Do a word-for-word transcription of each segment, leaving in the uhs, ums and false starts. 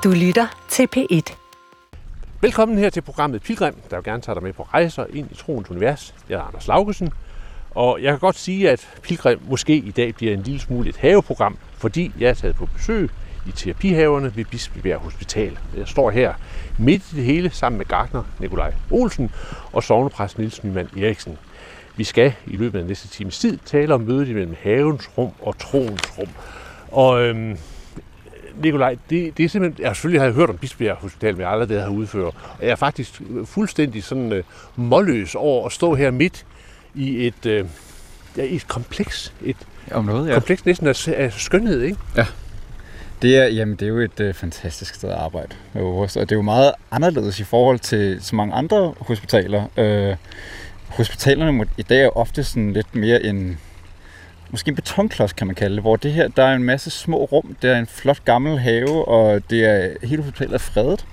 Du lytter til P et. Velkommen her til programmet Pilgrim, der vil gerne tage dig med på rejser ind i troens univers. Jeg er Anders Laugesen, og jeg kan godt sige, at Pilgrim måske i dag bliver en lille smule et haveprogram, fordi jeg er taget på besøg i terapihaverne ved Bispebjerg Hospital. Jeg står her midt i det hele sammen med gartner Nikolaj Olsen og sognepræst Niels Nyman Eriksen. Vi skal i løbet af næste times tid tale om mødet mellem havens rum og troens rum. Og øhm, Nikolaj, det, det er simpelthen, jeg selvfølgelig har jeg hørt om Bispebjerg Hospital, men jeg aldrig det har udført. Og jeg er faktisk fuldstændig sådan øh, målløs over at stå her midt i et, øh, ja, et kompleks, et om noget, ja. kompleks næsten af, af skønhed, ikke? Ja. Det er, jamen, det er jo et øh, fantastisk sted at arbejde. Og det er jo meget anderledes i forhold til så mange andre hospitaler. Øh, hospitalerne i dag er ofte sådan lidt mere en, måske en betonklods, kan man kalde det, hvor det her, der er en masse små rum, der er en flot gammel have, og det er, hele hospitalet er fredet.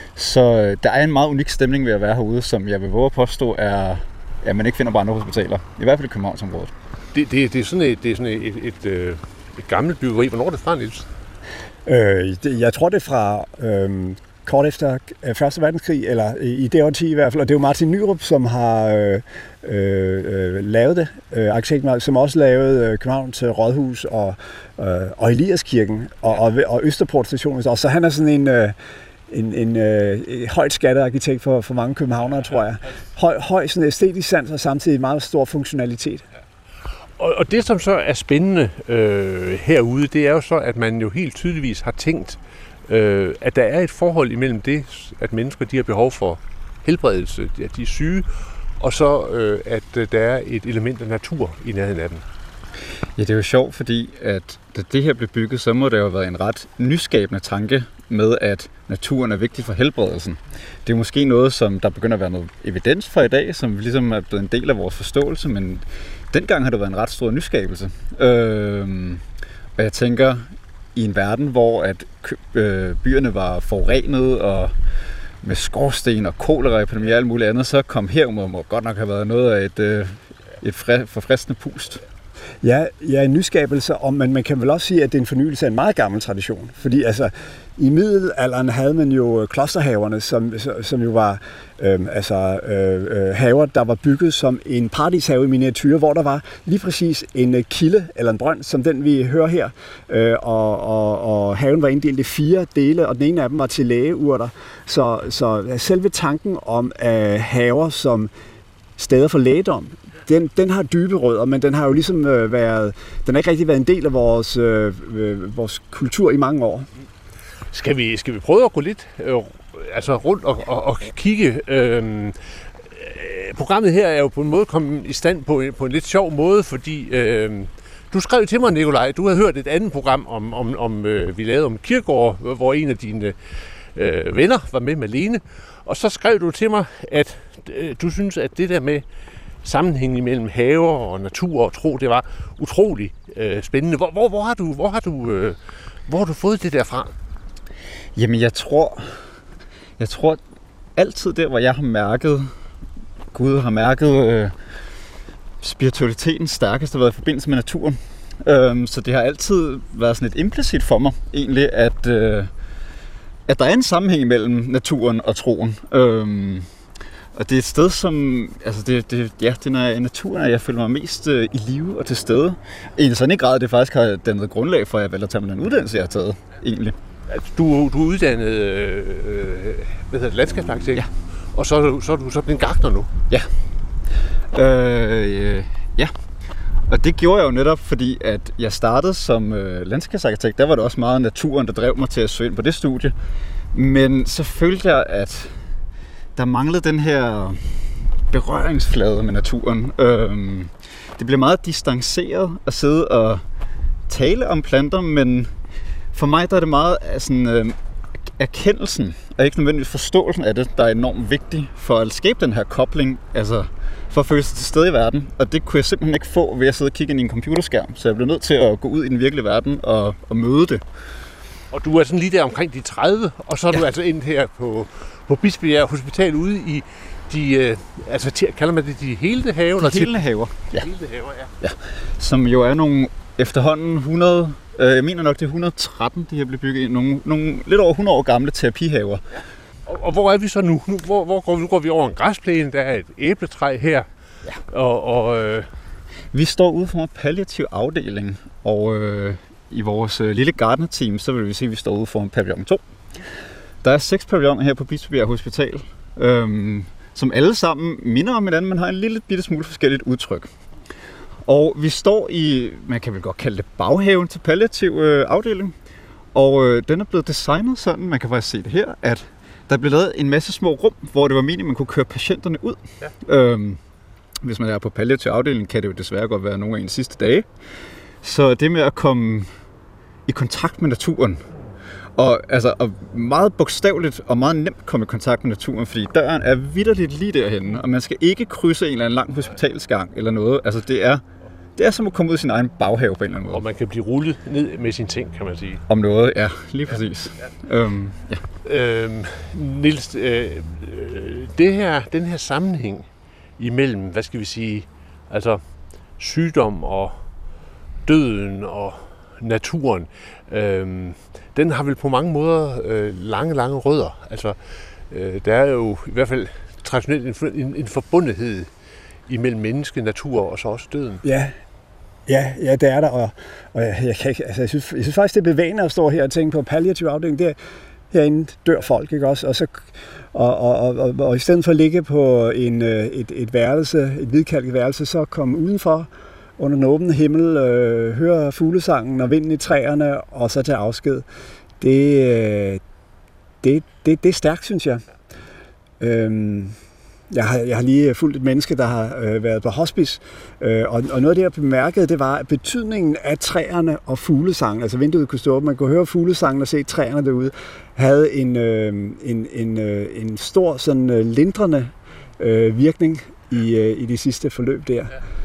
Så der er en meget unik stemning ved at være herude, som jeg vil våge at påstå, er, at man ikke finder på andre hospitaler. I hvert fald i Københavnsområdet. Det, det, det er sådan, et, det er sådan et, et, et, et, et gammelt byggeri. Hvornår er det fra, Niels? Øh, det, jeg tror, det er fra øh, kort efter første verdenskrig, eller i det årti i hvert fald. Og det er jo Martin Nyrop, som har øh, øh, lavet det. Øh, arkitekt, som også lavede øh, Københavns Rådhus og, øh, og Eliaskirken og, og, og Østerport Station. Og så han er sådan en... Øh, En, en øh, højt skattet arkitekt for, for mange københavnere, tror jeg. Høj, høj sådan æstetisk sans og samtidig meget stor funktionalitet. Og, og det, som så er spændende øh, herude, det er jo så, at man jo helt tydeligvis har tænkt, øh, at der er et forhold imellem det, at mennesker de har behov for helbredelse, at de er syge, og så øh, at der er et element af natur i nærheden af dem. Ja, det er jo sjovt, fordi at da det her blev bygget, så må det jo have været en ret nyskabende tanke med, at naturen er vigtig for helbredelsen. Det er måske noget, som der begynder at være noget evidens for i dag, som ligesom er blevet en del af vores forståelse, men dengang har det været en ret stor nyskabelse. Øhm, og jeg tænker, i en verden, hvor at øh, byerne var forurenet og med skorsten og koleraepidemi og alt muligt andet, så kom her må godt nok have været noget af et, øh, et forfriskende pust. Ja, ja, en nyskabelse, og man, man kan vel også sige, at det er en fornyelse af en meget gammel tradition. Fordi altså, i middelalderen havde man jo klosterhaverne, som, som jo var øh, altså, øh, haver, der var bygget som en paradishave i miniatyr, hvor der var lige præcis en kilde eller en brønd, som den vi hører her. Øh, og, og, og haven var inddelt i fire dele, og den ene af dem var til lægeurter. Så, så selve tanken om øh, haver som steder for lægedom, Den, den har dybe rødder, men den har jo ligesom øh, været, den har ikke rigtig været en del af vores, øh, øh, vores kultur i mange år. Skal vi, skal vi prøve at gå lidt øh, altså rundt og, og, og kigge? Øh, programmet her er jo på en måde kommet i stand på en, på en lidt sjov måde, fordi øh, du skrev til mig, Nikolaj, du havde hørt et andet program, om, om, om øh, vi lavede om Kierkegaard, hvor en af dine øh, venner var med, Malene, og så skrev du til mig, at øh, du synes, at det der med sammenhængen mellem haver og natur og tro, det var utrolig øh, spændende. Hvor, hvor, hvor har du, hvor har du, øh, hvor har du fået det der fra? Jamen, jeg tror, jeg tror altid der, hvor jeg har mærket, Gud har mærket øh, spiritualiteten stærkest, har været i forbindelse med naturen. Øh, så det har altid været sådan et implicit for mig, egentlig, at, øh, at der er en sammenhæng mellem naturen og troen. Øh, Og det er et sted, som, altså det, det, ja, det er naturen, at jeg føler mig mest øh, i live og til stede. I en sådan grad, det faktisk har dannet grundlag for, at jeg vælger at tage mig den uddannelse, jeg har taget, egentlig. Du, du er uddannet øh, hvad hedder det, landskabsarkitekt, ja. Og så er du så, er du så blevet gartner nu? Ja. Øh, ja. Og det gjorde jeg jo netop, fordi at jeg startede som øh, landskabsarkitekt. Der var det også meget naturen, der drev mig til at søge ind på det studie. Men så følte jeg, at der manglede den her berøringsflade med naturen. Øhm, det blev meget distanceret at sidde og tale om planter, men for mig der er det meget sådan, øh, erkendelsen, og ikke nødvendigvis forståelsen af det, der er enormt vigtig for at skabe den her kobling, altså for at føle sig til stede i verden. Og det kunne jeg simpelthen ikke få ved at sidde og kigge ind i en computerskærm, så jeg blev nødt til at gå ud i den virkelige verden og, og møde det. Og du er sådan lige der omkring de tredive, og så er ja. du altså ind her på, på Bispebjerg Hospital ude i de, øh, altså kalder man det de helende haver? De helende haver, ja. Helende haver, ja. ja. Som jo er nogle efterhånden hundrede Jeg mener nok, det er et hundrede og tretten, de her blev bygget i. Nogle, nogle lidt over hundrede år gamle terapihaver. Og, og hvor er vi så nu? Nu, hvor, hvor går vi? Nu går vi over en græsplæne, der er et æbletræ her. Ja. Og, og, øh... Vi står ude for en palliativ afdeling, og øh, i vores øh, lille gardenerteam, så vil vi se, at vi står ude for en pavillon to. Der er seks pavilloner her på Bispebjerg Hospital, øh, som alle sammen minder om hinanden, men har en lille bitte smule forskelligt udtryk. Og vi står i, man kan vel godt kalde det baghaven til palliativ øh, afdeling, og øh, den er blevet designet sådan, man kan faktisk se det her, at der blev lavet en masse små rum, hvor det var meningen, man kunne køre patienterne ud. Ja. Øhm, hvis man er på palliativ afdeling, kan det jo desværre godt være nogle af ens sidste dage. Så det med at komme i kontakt med naturen, og altså og meget bogstaveligt og meget nemt komme i kontakt med naturen, fordi døren er vitterligt lige derhenne, og man skal ikke krydse en eller anden lang hospitalsgang eller noget. Altså det er, det er som at komme ud i sin egen baghave på en eller anden måde. Og man kan blive rullet ned med sine ting, kan man sige. Om noget, ja, lige præcis. Ja, ja. Øhm, ja. Øhm, Niels, øh, det her, den her sammenhæng imellem, hvad skal vi sige, altså sygdom og døden og naturen, øh, den har vel på mange måder øh, lange, lange rødder. Altså, øh, der er jo i hvert fald traditionelt en, en, en forbundethed imellem menneske, natur og så også døden. Ja, ja, ja det er der, og, og jeg, jeg, kan ikke, altså, jeg, synes, jeg synes faktisk, det er bevægende at stå her og tænke på palliativ afdeling. Det er, herinde dør folk, ikke også? Og, så, og, og, og, og, og i stedet for at ligge på en, et, et værelse, et hvidkalket værelse, så komme udenfor under den åbne himmel, øh, høre fuglesangen og vinden i træerne, og så tage afsked. Det, øh, det, det, det er stærkt, synes jeg. Øhm, jeg, har, jeg har lige fulgt et menneske, der har øh, været på hospice, øh, og, og noget af det, jeg bemærkede, det var betydningen af træerne og fuglesangen. Altså vinduet kunne stå op, man kunne høre fuglesangen og se træerne derude, havde en, øh, en, en, øh, en stor sådan øh, lindrende øh, virkning i, øh, i de sidste forløb der.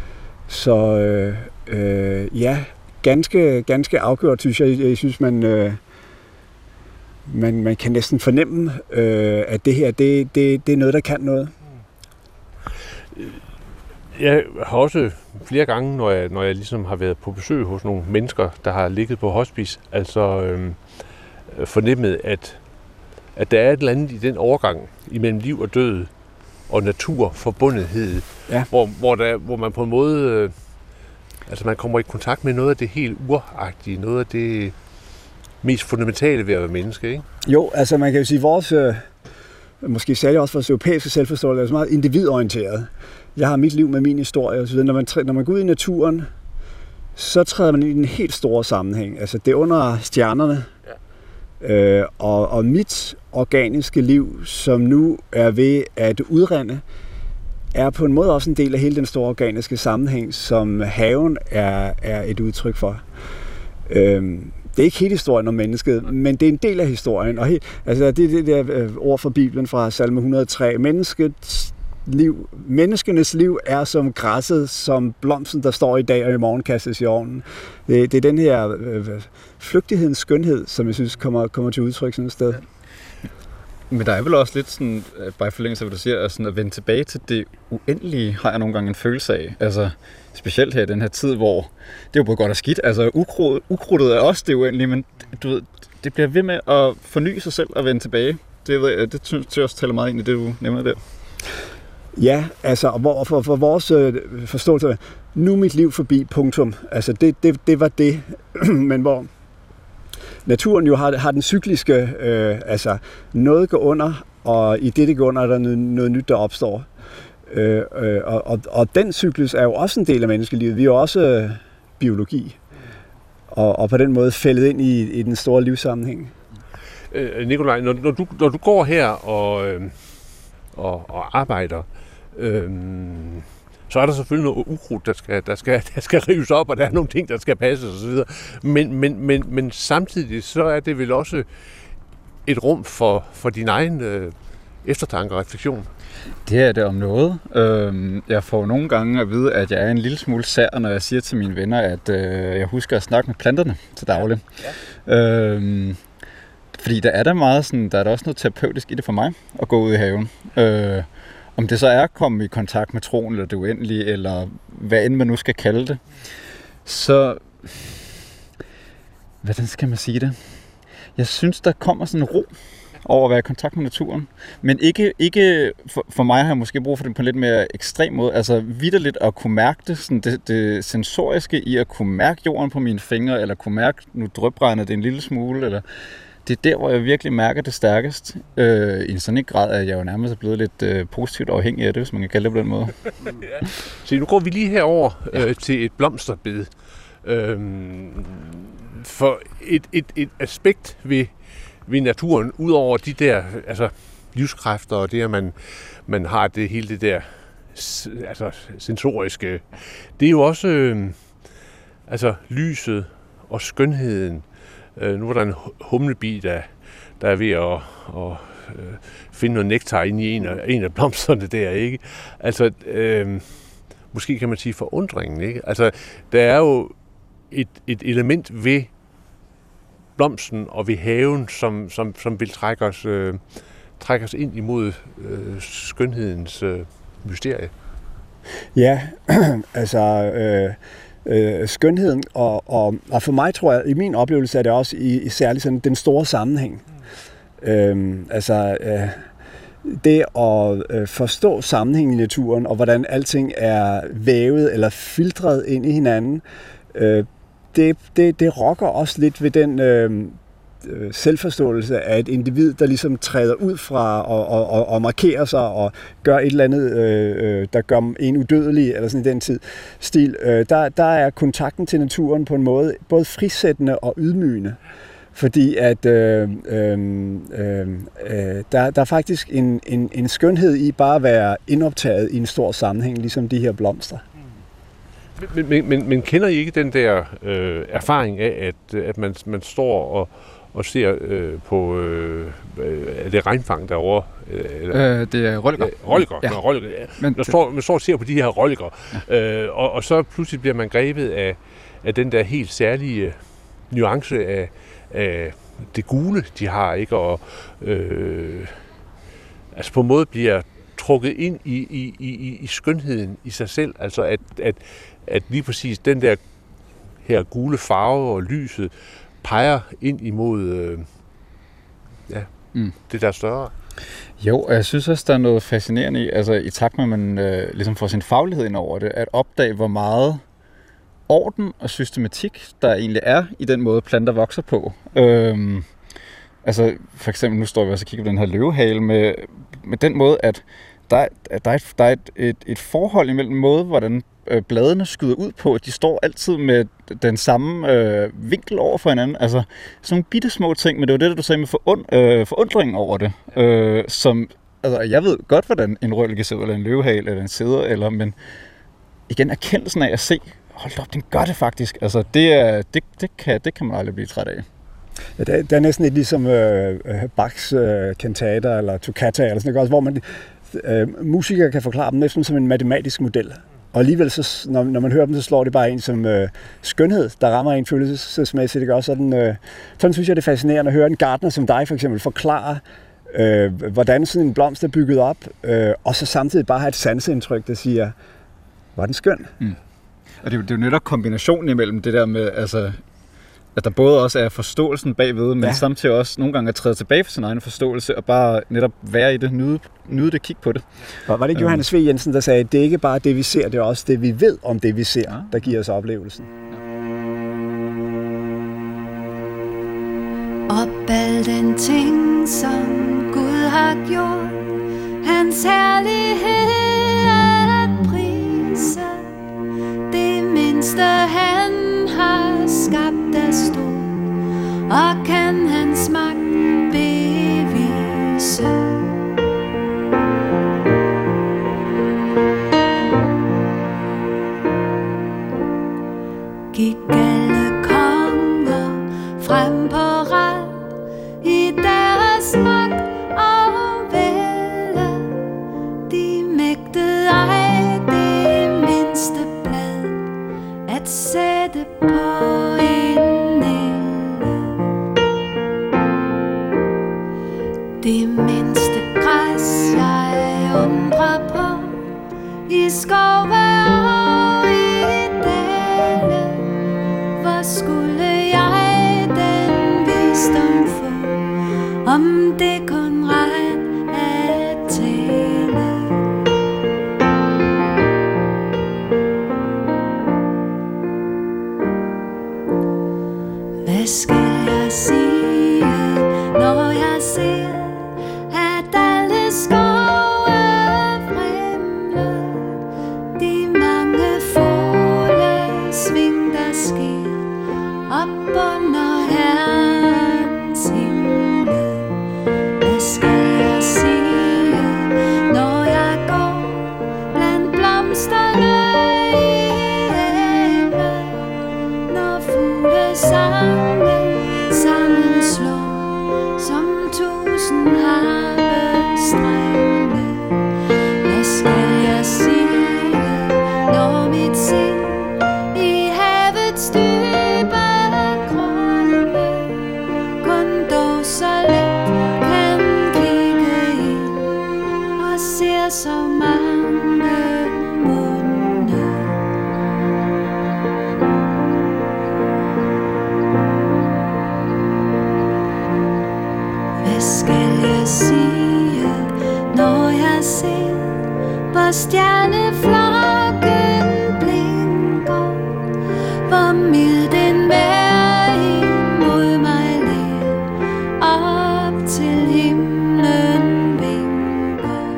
Så øh, øh, ja, ganske, ganske afgjort, synes jeg. Jeg synes, man, øh, man, man kan næsten fornemme, øh, at det her, det, det, det er noget, der kan noget. Jeg har også flere gange, når jeg, når jeg ligesom har været på besøg hos nogle mennesker, der har ligget på hospice, altså øh, fornemmet, at, at der er et eller andet i den overgang imellem liv og død, og naturforbundethed, ja. hvor, hvor, der, hvor man på en måde, øh, altså man kommer i kontakt med noget af det helt uragtige, noget af det mest fundamentale ved at være menneske, ikke? Jo, altså man kan jo sige, vores, øh, måske særligt også vores europæiske selvforståelse, er så meget individorienteret. Jeg har mit liv med min historie, og så videre. Når man, når man går ud i naturen, så træder man i en helt stor sammenhæng. Altså det er under stjernerne, ja. øh, og, og mit organiske liv, som nu er ved at udrende, er på en måde også en del af hele den store organiske sammenhæng, som haven er, er et udtryk for. Øhm, det er ikke hele historien om mennesket, men det er en del af historien. Og he, altså det er det der ord fra Bibelen fra Salme et hundrede og tre. Menneskets liv, menneskenes liv er som græsset, som blomsten, der står i dag og i morgen kastes i ovnen. Det, det er den her øh, flygtighedens skønhed, som jeg synes kommer, kommer til udtryk sådan et sted. Men der er vel også lidt sådan, bare i forlængelse af, hvad du siger, at, sådan at vende tilbage til det uendelige, har jeg nogle gange en følelse af. Altså, specielt her i den her tid, hvor det er jo både godt og skidt. Altså, ukrudt, ukrudtet er også det uendelige, men du ved, det bliver ved med at forny sig selv og vende tilbage. Det, det synes jeg også taler meget ind i det, du nævner der. Ja, altså, og for, for vores øh, forståelse, nu er mit liv forbi, punktum. Altså, det, det, det var det, men hvor naturen jo har, har den cykliske, øh, altså noget går under, og i det, det går under, er der noget, noget nyt, der opstår. Øh, øh, og, og, og den cyklus er jo også en del af menneskelivet. Vi er jo også øh, biologi, og, og på den måde fældet ind i, i den store livssammenhæng. Øh, Nikolaj, når, når, du, når du går her og, øh, og, og arbejder, øh, så er der selvfølgelig noget ukrudt, der skal, der, skal, der skal rives op, og der er nogle ting, der skal passes osv. Men, men, men, men samtidig så er det vel også et rum for, for din egen øh, eftertanke og refleksion. Det er det om noget. Jeg får nogle gange at vide, at jeg er en lille smule sær, når jeg siger til mine venner, at jeg husker at snakke med planterne til daglig. Ja. Ja. Fordi der er der meget sådan, der er der også noget terapeutisk i det for mig at gå ud i haven. Om det så er at komme i kontakt med troen, eller det uendelige, eller hvad end man nu skal kalde det, så hvordan skal man sige det? Jeg synes, der kommer sådan en ro over at være i kontakt med naturen. Men ikke, ikke for, for mig har jeg måske brug for det på en lidt mere ekstrem måde. Altså vitterligt at kunne mærke det, sådan det, det sensoriske i at kunne mærke jorden på mine fingre, eller kunne mærke, nu drypregner det en lille smule, eller det er der, hvor jeg virkelig mærker det stærkest. Øh, I en sådan en grad, at jeg jo nærmest er blevet lidt øh, positivt afhængig af det, hvis man kan kalde det på den måde. Ja. Så nu går vi lige herover øh, til et blomsterbed. Øhm, for et, et, et aspekt ved, ved naturen, udover de der altså, livskræfter og det, at man, man har det hele det der altså, sensoriske, det er jo også øh, altså, lyset og skønheden. Øh, nu er der en humlebi, der, der er ved at, at øh, finde noget nektar inde i en af, en af blomsterne der, ikke? Altså, øh, måske kan man sige forundringen, ikke? Altså, der er jo et, et element ved blomsten og ved haven, som, som, som vil trække os, øh, trække os ind imod øh, skønhedens øh, mysterie. Ja, altså øh, øh, skønheden, og, og, og for mig tror jeg, i min oplevelse er det også i, i særligt sådan den store sammenhæng. Mm. Øhm, altså øh, det at øh, forstå sammenhængen i naturen, og hvordan alting er vævet eller filtret ind i hinanden, øh, det, det, det rokker også lidt ved den øh, selvforståelse af et individ, der ligesom træder ud fra og, og, og, og markerer sig og gør et eller andet, øh, der gør en udødelig, eller sådan i den tid, stil. Øh, der, der er kontakten til naturen på en måde både frisættende og ydmygende. Fordi at øh, øh, øh, der, der er faktisk en, en, en skønhed i bare at være indoptaget i en stor sammenhæng, ligesom de her blomster. Men, men, men, men kender I ikke den der øh, erfaring af, at, at man, man står og, og ser øh, på øh, er det regnfang derovre? Eller? Øh, det er rolliker. Ja, rolliker, ja. rolliker ja. Men man, står, man står og ser på de her rolliker, ja. øh, og, og så pludselig bliver man grebet af, af den der helt særlige nuance af, af det gule, de har, ikke? Og øh, altså på en måde bliver trukket ind i, i, i, i skønheden i sig selv, altså at, at, at lige præcis den der her gule farve og lyset peger ind imod øh, ja, mm. det der større. Jo, og jeg synes også, der er noget fascinerende i, altså i takt med, at man øh, ligesom får sin faglighed ind over det, at opdage, hvor meget orden og systematik, der egentlig er i den måde, planter vokser på. Øhm, altså for eksempel, nu står vi også og kigger på den her løvehale, med, med den måde, at der, der er, et, der er et, et, et forhold imellem måde, hvordan øh, bladene skyder ud på. De står altid med den samme øh, vinkel over for hinanden. Altså sådan nogle bitte små ting, men det var det, du sagde med forund, øh, forundringen over det. Øh, som, altså jeg ved godt, hvordan en røllike ser ud, eller en løvehale, eller en sæder, eller, men igen erkendelsen af at se, hold op, den gør det faktisk. Altså, det, er, det, det, kan, det kan man aldrig blive træt af. Ja, det, er, det er næsten lidt ligesom øh, Bachs øh, kantater eller toccata, eller sådan noget, hvor man, øh, musikere kan forklare dem næsten som en matematisk model. Og alligevel, så, når, når man hører dem, så slår det bare en som øh, skønhed, der rammer en følelsesmæssigt. Det gør sådan, øh, sådan synes jeg, det er fascinerende at høre en gartner som dig for eksempel forklare, øh, hvordan sådan en blomst er bygget op, øh, og så samtidig bare have et sanseindtryk, der siger, hvor er den skøn. Mm. Og det er, det er jo netop kombinationen imellem det der med, altså, at der både også er forståelsen bagved, men ja. samtidig også nogle gange at træde tilbage for sin egen forståelse, og bare netop være i det, nyde, nyde det, kigge på det. Og var det ikke um. Johannes V. Jensen, der sagde, at det er ikke bare det, vi ser, det er også det, vi ved om det, vi ser, ja. der giver os oplevelsen. Op al den ting, som Gud har gjort, hans herlighed er at prise. Det mindste han har skabt er stort, og kan hans magt bevise. Gik alle konger frem på rad i deres magt og vælde. De mægtede ej det mindste blad at sætte på en nælle. Det mindste græs jeg undrer på i skove og i dale. Hvor skulle jeg om det kun regn at tale. Hvad skal jeg sige, når jeg ser, at alle skove fremler, de mange fuglesving, der sker op under Herrens himmel? Hvad skal jeg sige, når jeg går blandt blomsterne i haven, når fuglesange sammen slår som tusind harpestrenge? Hvad skal jeg sige, når mit sind i havets dybe grunde kun dog så let kan kigge ind og ser så mange munde? Hvad skal jeg sige, når jeg ser, hvor stjerneflokken blinker, hvor mild den vejr imod mig ler, op til himlen vinker?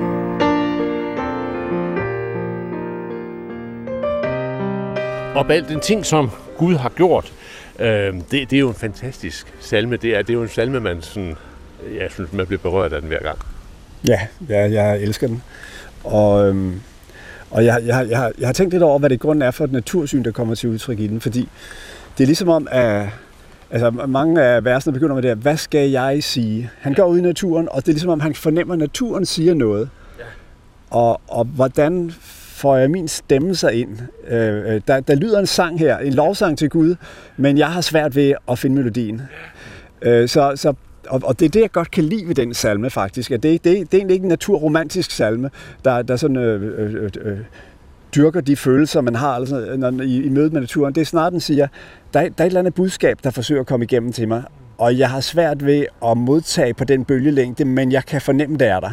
Og alt den ting, som Gud har gjort, øh, det, det er jo en fantastisk salme. Det er, det er jo en salme, man sådan, jeg synes, man bliver berørt af den hver gang. Ja, jeg, jeg elsker den. Og, øhm, og jeg, jeg, jeg, har, jeg har tænkt lidt over, hvad det grunden er for et natursyn, der kommer til udtryk i den. Fordi det er ligesom om, at altså, mange af versene begynder med det her, hvad skal jeg sige? Han går ud i naturen, og det er ligesom om, han fornemmer, at naturen siger noget. Ja. Og, og hvordan får jeg min stemme sig ind? Øh, der, der lyder en sang her, en lovsang til Gud, men jeg har svært ved at finde melodien. Øh, så, så Og, og det er det, jeg godt kan lide ved den salme, faktisk. At det, det, det er egentlig ikke en naturromantisk salme, der, der sådan, øh, øh, øh, dyrker de følelser, man har altså, når, i, i mødet med naturen. Det er snart, den siger, der, der er et eller andet budskab, der forsøger at komme igennem til mig, og jeg har svært ved at modtage på den bølgelængde, men jeg kan fornemme, det er der.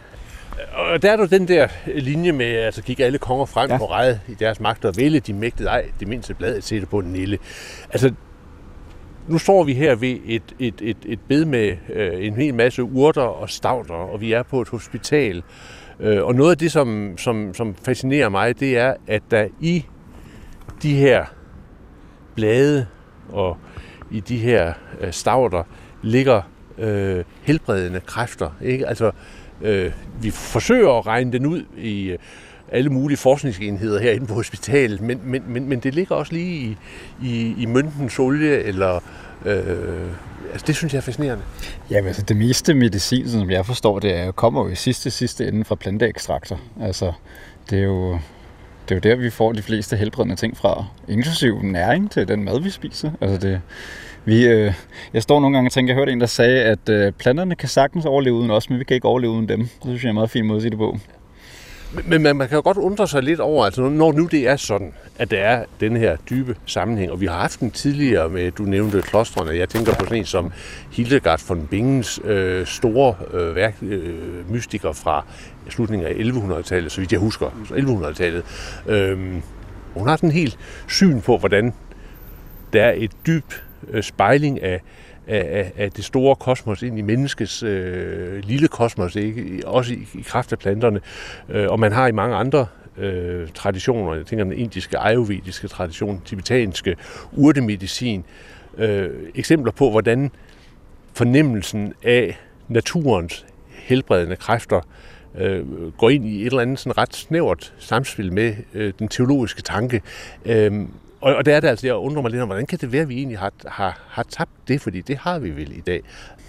Og der er jo den der linje med, altså gik alle konger frem ja. på ræd i deres magt og vælge, de mægtede ej, det mindste blad at sætte på den nille. Altså, nu står vi her ved et, et, et, et bed med øh, en hel masse urter og stauder, og vi er på et hospital. Øh, og noget af det, som, som, som fascinerer mig, det er, at der i de her blade og i de her øh, stauder ligger øh, helbredende kræfter. Ikke? Altså, øh, vi forsøger at regne den ud i øh, alle mulige forskningsenheder herinde på hospitalet, men, men, men, men det ligger også lige i, i, i møntens olie, eller øh, altså det synes jeg er fascinerende. Jamen altså det meste medicin, som jeg forstår, det er, kommer jo i sidste sidste ende fra planteekstrakter. Altså det er jo det er jo der, vi får de fleste helbredende ting fra, inklusiv næring til den mad, vi spiser. Altså det, vi, øh, jeg står nogle gange og tænker, jeg hørte en, der sagde, at øh, planterne kan sagtens overleve uden os, men vi kan ikke overleve uden dem. Det synes jeg er en meget fin måde at sige det på. Men man, man kan jo godt undre sig lidt over, altså når nu det er sådan, at der er den her dybe sammenhæng, og vi har haft den tidligere med, du nævnte klostrene, jeg tænker på sådan en som Hildegard von Bingens øh, store øh, værk, øh, mystiker fra slutningen af ellevehundredetallet, så vidt jeg husker, ellevehundredetallet. Øh, hun har sådan en helt syn på, hvordan der er et dyb øh, spejling af Af, af det store kosmos ind i menneskets øh, lille kosmos, ikke? Også i, i kraft af planterne. Øh, og man har i mange andre øh, traditioner, jeg tænker den indiske, ayurvediske tradition, tibetanske urtemedicin, øh, eksempler på, hvordan fornemmelsen af naturens helbredende kræfter øh, går ind i et eller andet sådan ret snævert samspil med øh, den teologiske tanke. Øh, Og, og der er det altså, jeg undrer mig lidt om, hvordan kan det være, at vi egentlig har, har, har tabt det, fordi det har vi vel i dag?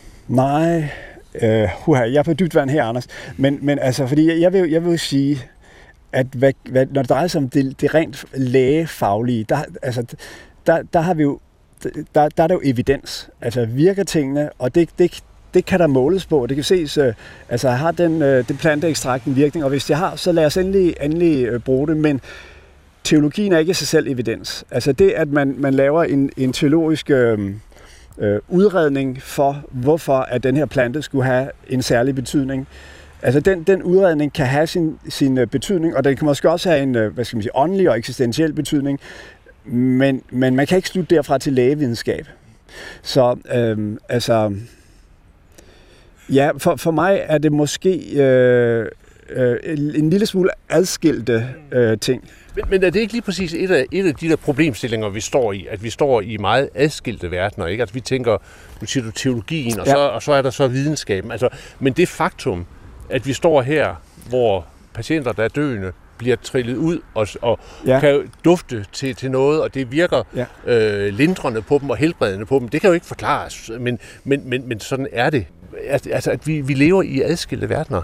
Nej, øh, huha, jeg er på dybt vand her, Anders. Men, men altså, fordi jeg, jeg, vil, jeg vil sige, at hvad, hvad, når det drejer sig om det, det rent lægefaglige, der, altså, der, der har vi jo, der, der er der jo evidens. Altså virker tingene, og det, det, det kan der måles på. Det kan ses, øh, altså har den, øh, den planteekstrakt en virkning, og hvis det har, så lad os endelig, endelig øh, bruge det, men teologien er ikke i sig selv evidens. Altså det, at man, man laver en, en teologisk øh, øh, udredning for, hvorfor at den her plante skulle have en særlig betydning. Altså den, den udredning kan have sin, sin betydning, og den kan måske også have en hvad skal man sige, åndelig og eksistentiel betydning, men, men man kan ikke slutte derfra til lægevidenskab. Så øhm, altså, ja, for, for mig er det måske øh, øh, en lille smule adskilte øh, ting. Men, men er det ikke lige præcis et af, et af de der problemstillinger, vi står i, at vi står i meget adskilte verdener, ikke? Altså vi tænker, nu siger du teologien, og, ja. så, og så er der så videnskaben. Altså, men det faktum, at vi står her, hvor patienter, der er døende, bliver trillet ud og, og ja. kan dufte til, til noget, og det virker ja. øh, lindrende på dem og helbredende på dem. Det kan jo ikke forklares, men, men, men, men sådan er det. Altså, at vi, vi lever i adskilte verdener.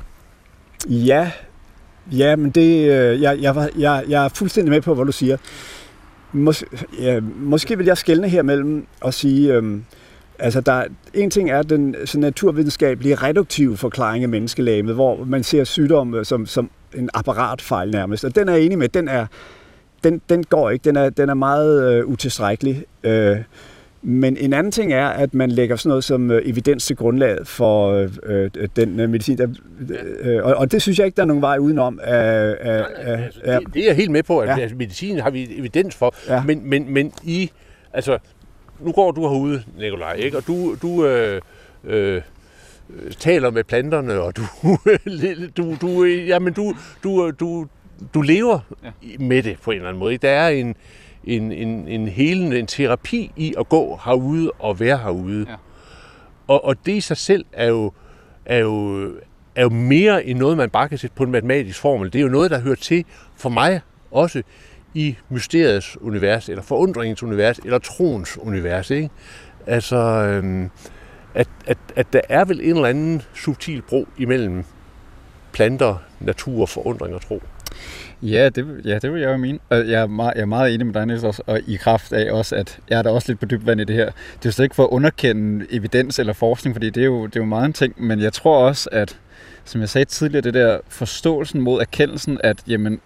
Ja, ja, men det, jeg, jeg, jeg, jeg er fuldstændig med på, hvad du siger. Mås, ja, måske vil jeg skelne her mellem og sige, øhm, altså der, en ting er den så naturvidenskabelige reduktive forklaring af menneskelægemet, hvor man ser sygdom som, som en apparatfejl nærmest, og den er jeg enig med, den, er, den, den går ikke, den er, den er meget øh, utilstrækkelig. Øh, men en anden ting er, at man lægger sådan noget som øh, evidens til grundlag for øh, øh, den øh, medicin, der, øh, og, og det synes jeg ikke, der er nogen vej udenom. Øh, øh, øh, altså, det, det er jeg helt med på, at ja. medicin har vi evidens for, ja. men, men, men i, altså, nu går du herude, Nikolaj, ikke? Og du, du øh, øh, taler med planterne, og du, du, du, jamen du, du, du, du lever ja. med det på en eller anden måde. Der er en, en, en, en helende, en terapi i at gå herude og være herude. Ja. Og, og det i sig selv er jo, er, jo, er jo mere end noget, man bare kan sætte på en matematisk formel. Det er jo noget, der hører til for mig også i mysteriets univers, eller forundringens univers, eller troens univers, ikke? Altså, øhm, at, at, at der er vel en eller anden subtil bro imellem planter, natur, forundring og tro. Ja, det, ja, det vil jeg jo mene. Og jeg er meget, jeg er meget enig med dig, Niels, også, og i kraft af også, at jeg er da også lidt på dybt vand i det her. Det er jo slet ikke for at underkende evidens eller forskning, fordi det er jo, det er jo meget en ting, men jeg tror også, at, som jeg sagde tidligere, det der forståelsen mod erkendelsen, at jamen,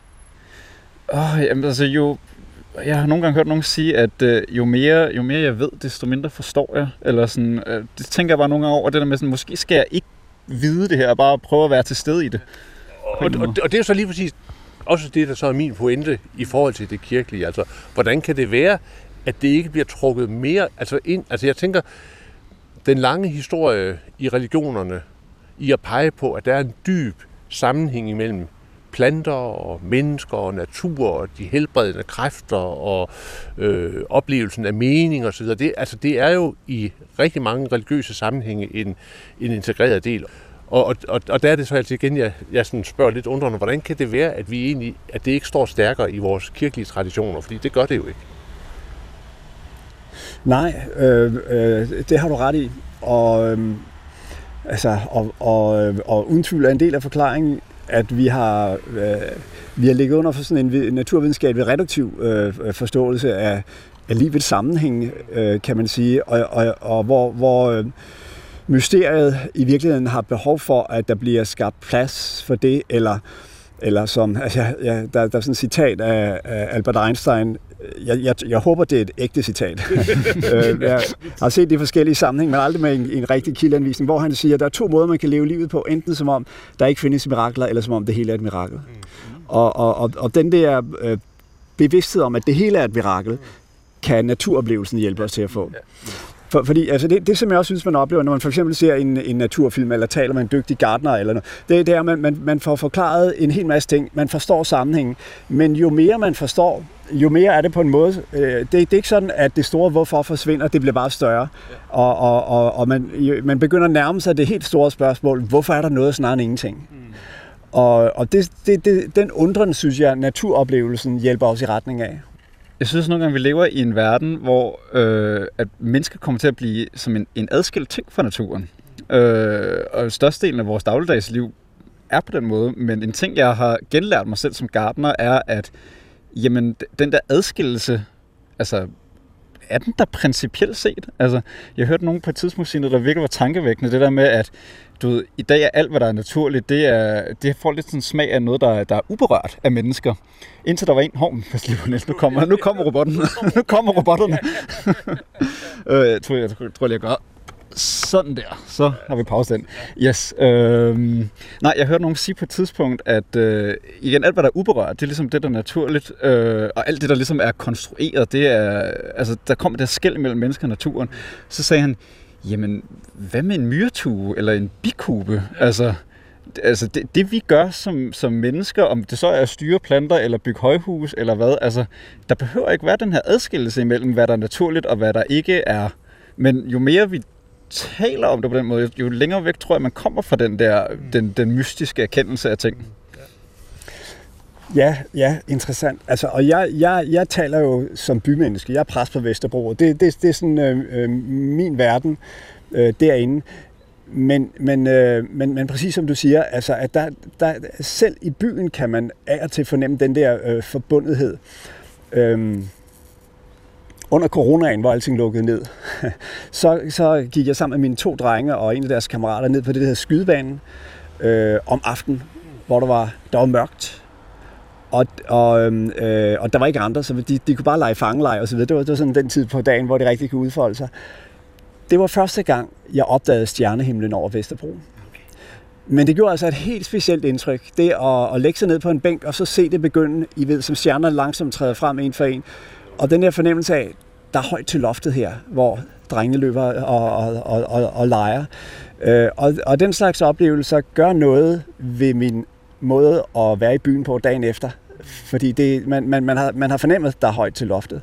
åh, jamen altså jo, jeg har nogle gange hørt nogen sige, at øh, jo, mere, jo mere jeg ved, desto mindre forstår jeg. Eller sådan, øh, det tænker jeg bare nogle gange over, det der med sådan, måske skal jeg ikke vide det her, og bare prøve at være til stede i det. Og, og, og det er jo så lige præcis også det, der så er min pointe i forhold til det kirkelige. Altså, hvordan kan det være, at det ikke bliver trukket mere altså ind? Altså, jeg tænker, den lange historie i religionerne, i at pege på, at der er en dyb sammenhæng imellem planter og mennesker og natur og de helbredende kræfter og øh, oplevelsen af mening og så videre. Det, altså, det er jo i rigtig mange religiøse sammenhænge en, en integreret del. Og, og, og der er det så altid igen, jeg, jeg sådan spørger lidt undrende, hvordan kan det være, at vi egentlig, at det ikke står stærkere i vores kirkelige traditioner? Fordi det gør det jo ikke. Nej, øh, øh, det har du ret i. Og, øh, altså, og, og, og uden tvivl er en del af forklaringen, at vi har, øh, vi har ligget under for sådan en naturvidenskabelig reduktiv øh, forståelse af, af livets sammenhæng, øh, kan man sige, og, og, og hvor, hvor øh, mysteriet i virkeligheden har behov for, at der bliver skabt plads for det, eller, eller som, altså, ja, der, der er sådan et citat af, af Albert Einstein. Jeg, jeg, jeg håber, det er et ægte citat. Jeg har set det i forskellige sammenhæng, men aldrig med en, en rigtig kildeanvisning, hvor han siger, at der er to måder, man kan leve livet på. Enten som om, der ikke findes mirakler, eller som om det hele er et mirakel. Mm. Og, og, og, og den der øh, bevidsthed om, at det hele er et mirakel, kan naturoplevelsen hjælpe os til at få. For, fordi altså det, det, som jeg også synes, man oplever, når man for eksempel ser en, en naturfilm, eller taler med en dygtig gartner, eller noget, det, det er, at man, man, man får forklaret en hel masse ting. Man forstår sammenhængen. Men jo mere man forstår, jo mere er det på en måde. Øh, det, det er ikke sådan, at det store hvorfor forsvinder, det bliver bare større. Ja. Og, og, og, og man, man begynder at nærme sig det helt store spørgsmål, hvorfor er der noget snarere end ingenting? Mm. Og, og det, det, det, den undren, synes jeg, naturoplevelsen hjælper os i retning af. Jeg synes nogle gange, vi lever i en verden, hvor øh, at mennesker kommer til at blive som en, en adskilt ting fra naturen. Øh, og størstedelen af vores dagligdagsliv er på den måde, men en ting, jeg har genlært mig selv som gartner, er, at jamen, den der adskillelse, altså er den der principielt set. Altså, jeg hørte nogen på et tidspunkt sige noget, der virkelig var tankevækkende. Det der med, at du ved, i dag er alt, hvad der er naturligt, det, er, det får lidt sådan en smag af noget, der, der er uberørt af mennesker. Indtil der var en, hov, nu kommer, nu kommer robotten. nu kommer robotterne. øh, jeg tror, jeg, jeg tror, jeg gør sådan der. Så har vi pause den. Yes. Øhm, nej, jeg hørte nogen sige på et tidspunkt, at øh, igen, alt, hvad der er uberørt, det er ligesom det, der er naturligt. Øh, og alt det, der ligesom er konstrueret, det er, altså, der kommer det her skel mellem mennesker og naturen. Så sagde han, jamen, hvad med en myretue eller en bikube? Altså, altså det, det vi gør som, som mennesker, om det så er at styre planter eller bygge højhus eller hvad, altså, der behøver ikke være den her adskillelse imellem, hvad der er naturligt og hvad der ikke er. Men jo mere vi taler om det på den måde, jo længere væk tror jeg, man kommer fra den der, den, den mystiske erkendelse af ting. Ja, ja, interessant. Altså, og jeg, jeg, jeg taler jo som bymenneske. Jeg er præst på Vesterbro. Det, det, det er sådan øh, min verden øh, derinde. Men, men, øh, men, men præcis som du siger, altså, at der, der, selv i byen kan man af og til fornemme den der øh, forbundethed. Øhm, Under coronaen, hvor alting lukkede ned, så, så gik jeg sammen med mine to drenge og en af deres kammerater ned på det, der hedder Skydebanen øh, om aftenen, hvor der var, der var mørkt. Og, og, øh, og der var ikke andre, så de, de kunne bare lege fangelege og så videre. Det var, det var sådan den tid på dagen, hvor det rigtig kunne udfolde sig. Det var første gang, jeg opdagede stjernehimlen over Vesterbro. Men det gjorde altså et helt specielt indtryk. Det at, at lægge sig ned på en bænk og så se det begynde, I ved, som stjernerne langsomt træder frem en for en. Og den der fornemmelse af, der er højt til loftet her, hvor drengene løber og, og, og, og, og leger. Øh, og, og den slags oplevelser gør noget ved min måde at være i byen på dagen efter. Fordi det, man, man, man, har, man har fornemmet, at der er højt til loftet.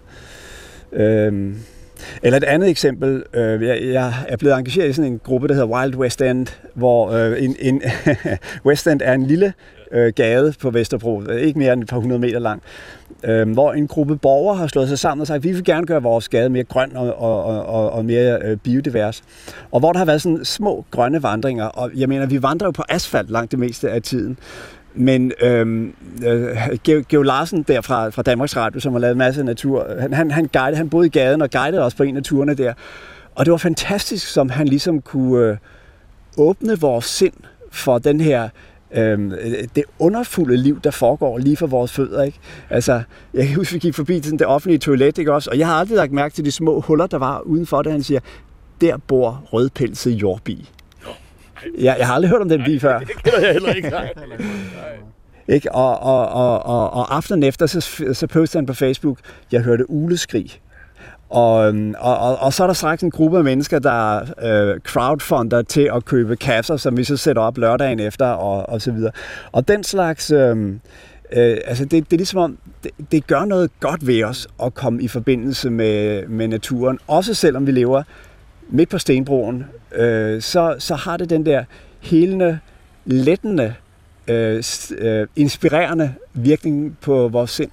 Øh, eller et andet eksempel. Øh, jeg, jeg er blevet engageret i sådan en gruppe, der hedder Wild West End, hvor øh, en, en West End er en lille øh, gade på Vesterbro, ikke mere end et par hundrede meter lang, øh, hvor en gruppe borgere har slået sig sammen og sagt, at vi vil gerne gøre vores gade mere grøn og, og, og, og mere øh, biodivers. Og hvor der har været sådan små grønne vandringer, og jeg mener, vi vandrer jo på asfalt langt det meste af tiden. Men øhm, øh, Geo Larsen der fra, fra Danmarks Radio, som har lavet en masse natur, han, han, han, guidede, han boede i gaden og guidede også på en af turene der. Og det var fantastisk, som han ligesom kunne øh, åbne vores sind for den her, øh, det underfulde liv, der foregår lige for vores fødder. Ikke? Altså, jeg kan huske, vi gik forbi sådan det offentlige toilet, ikke også? Og jeg har aldrig lagt mærke til de små huller, der var udenfor det. Han siger, der bor rødpelset jordbi. Ja, jeg har aldrig hørt om den bi før. Det kender jeg heller ikke. Nej. Ikke? Og, og, og, og, og aftenen efter, så, så postede han på Facebook, jeg hørte uleskrig. Og, og, og, og så er der straks en gruppe af mennesker, der øh, crowdfunder til at købe kasser, som vi så sætter op lørdagen efter, og, og så videre. Og den slags, øh, øh, altså det, det er ligesom om, det, det gør noget godt ved os at komme i forbindelse med, med naturen, også selvom vi lever midt på stenbroen, øh, så, så har det den der helende, lettende, øh, øh, inspirerende virkning på vores sind.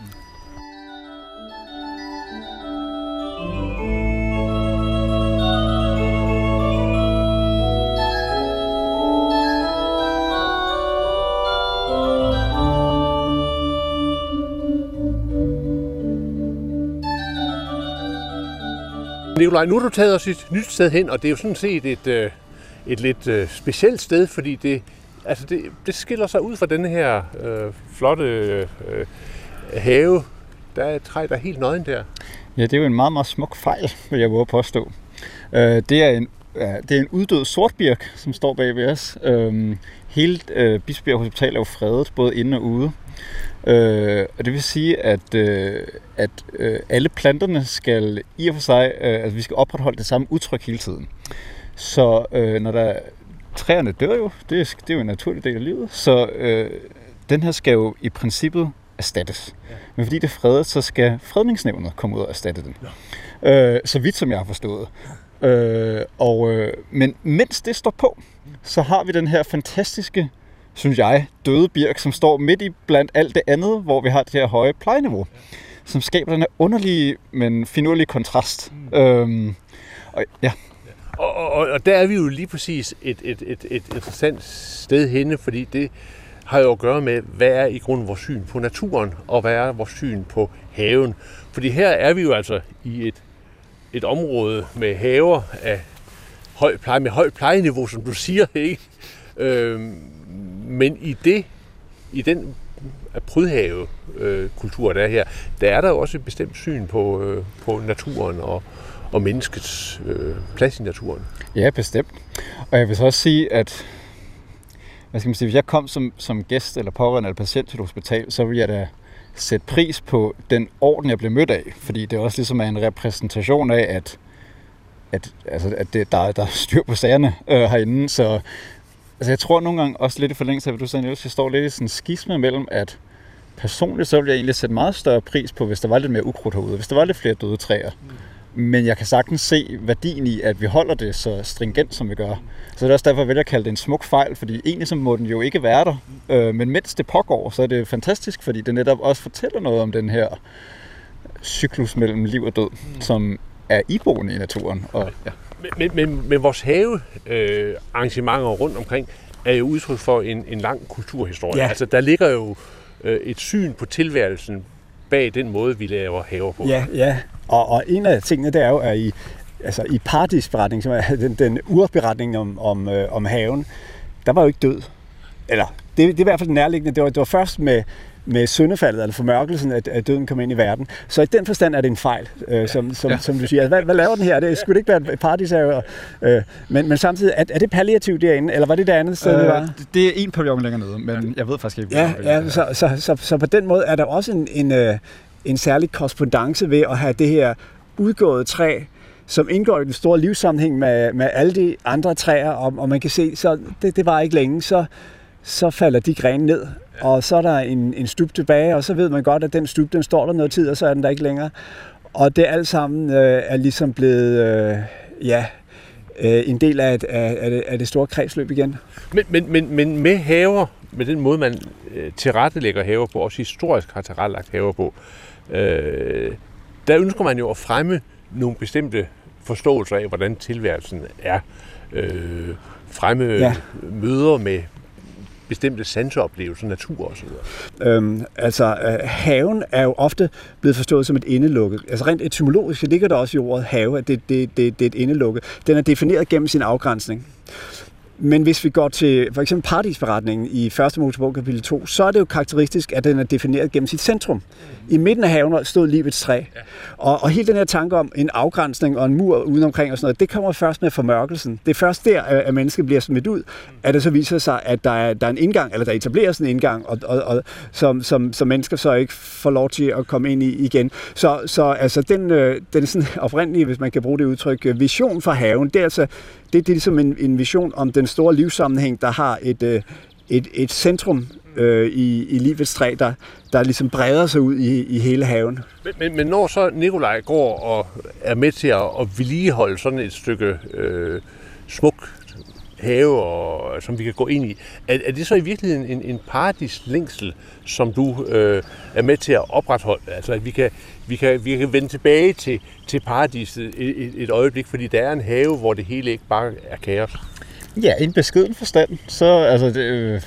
Nikolaj, nu har du taget os et nyt sted hen, og det er jo sådan set et, øh, et lidt øh, specielt sted, fordi det, altså det, det skiller sig ud fra denne her øh, flotte øh, have. Der er et træ, der er helt nøgen der. Ja, det er jo en meget, meget smuk fejl, vil jeg våge påstå. Øh, det, er en, ja, det er en uddød sortbirk, som står bag ved os. Øh, hele øh, Bispebjerg Hospital er jo fredet, både inde og ude. Øh, og det vil sige, at, øh, at øh, alle planterne skal i og for sig, øh, altså vi skal opretholde det samme udtryk hele tiden. Så øh, når der træerne dør jo, det er, det er jo en naturlig del af livet, så øh, den her skal jo i princippet erstattes. Ja. Men fordi det er fredet, så skal fredningsnævnet komme ud og erstatte den. Ja. Øh, så vidt som jeg har forstået. Øh, og, øh, men mens det står på, så har vi den her fantastiske, synes jeg, døde birk, som står midt i blandt alt det andet, hvor vi har det her høje plejeniveau, som skaber den her underlige, men finurlige kontrast. Mm. Øhm, og, ja. og, og, og der er vi jo lige præcis et, et, et, et interessant sted henne, fordi det har jo at gøre med, hvad er i grunden vores syn på naturen, og hvad er vores syn på haven. Fordi her er vi jo altså i et et område med haver af høj pleje, med højt plejeniveau, som du siger, ikke? Øh, men i det, i den prydhave-kultur, der er her, der er der jo også et bestemt syn på, øh, på naturen og, og menneskets øh, plads i naturen. Ja, bestemt. Og jeg vil så også sige, at hvad skal man sige, hvis jeg kom som, som gæst eller pårørende eller patient til et hospital, så ville jeg da sætte pris på den orden, jeg blev mødt af. Fordi det også ligesom er en repræsentation af, at, at, altså, at det, der, der er styr på sagerne øh, herinde. Så altså, jeg tror nogle gange også lidt i forlængelse af, hvad du sagde, jeg står lidt i sådan en skisme mellem, at personligt så ville jeg egentlig sætte meget større pris på, hvis der var lidt mere ukrudt herude, hvis der var lidt flere døde træer. Men jeg kan sagtens se værdien i, at vi holder det så stringent, som vi gør. Så det er også derfor, jeg vælger at kalde det en smuk fejl, fordi egentlig så må den jo ikke være der. Øh, men mens det pågår, så er det fantastisk, fordi det netop også fortæller noget om den her cyklus mellem liv og død, mm. som er iboende i naturen. Og, ja. Men, men, men vores havearrangementer øh, rundt omkring er jo udtryk for en, en lang kulturhistorie. Ja. Altså, der ligger jo øh, et syn på tilværelsen bag den måde, vi laver haver på. Ja, ja. Og, og en af tingene, det er jo, at i, altså i Paradisberetningen, som er den, den urberetning om, om, øh, om haven, der var jo ikke død. Eller, det, det er i hvert fald nærliggende. Det var, det var først med, med syndefaldet, eller formørkelsen, at, at døden kom ind i verden. Så i den forstand er det en fejl, øh, som, som, ja. som du siger. Hvad, hvad laver den her? Det skulle det ikke være et paradishave? Øh, men, men samtidig, er, er det palliativt derinde, eller var det det andet sted, øh, det var? Det er en pavillon længere nede, men jeg ved faktisk ikke, ja, ja, så, så, så, så på den måde er der også en, en, øh, en særlig korrespondance ved at have det her udgåede træ, som indgår i den store livssammenhæng med, med alle de andre træer, og, og man kan se, så det, det var ikke længe, så, så falder de grene ned, og så er der en, en stup tilbage, og så ved man godt, at den stup, den står der noget tid, og så er den der ikke længere. Og det alt sammen øh, er ligesom blevet øh, ja, øh, en del af, af, af, det, af det store kredsløb igen. Men, men, men, men med haver, med den måde, man øh, tilrettelægger haver på, også historisk har tilrettelagt haver på, øh, der ønsker man jo at fremme nogle bestemte forståelser af, hvordan tilværelsen er. Øh, fremme ja. møder med bestemte sanseoplevelser, natur osv. Øhm, altså, øh, haven er jo ofte blevet forstået som et indelukket. Altså rent etymologisk ligger der også i ordet have, at det, det, det, det er et indelukket. Den er defineret gennem sin afgrænsning. Men hvis vi går til for eksempel Paradisberetningen i første Mosebog kapitel to, så er det jo karakteristisk, at den er defineret gennem sit centrum. I midten af haven stod livets træ. Og, og hele den her tanke om en afgrænsning og en mur udenomkring og sådan noget, det kommer først med formørkelsen. Det er først der, at mennesket bliver smidt ud, at det så viser sig, at der er, der er en indgang, eller der etableres en indgang, og, og, og, som, som, som mennesker så ikke får lov til at komme ind i igen. Så, så altså den, den sådan oprindelige, hvis man kan bruge det udtryk, vision for haven, det er altså det, det er ligesom en, en vision om den store livssammenhæng, der har et, et, et centrum øh, i, i livets træ, der, der ligesom breder sig ud i, i hele haven. Men, men, men når så Nikolaj går og er med til at, at vedligeholde sådan et stykke øh, smuk have, og, som vi kan gå ind i, er, er det så i virkeligheden en, en paradislængsel, som du øh, er med til at opretholde? Altså at vi kan, vi kan, vi kan vende tilbage til, til paradiset et, et øjeblik, fordi der er en have, hvor det hele ikke bare er kaos. Ja, i en beskeden forstand. Så altså det, øh,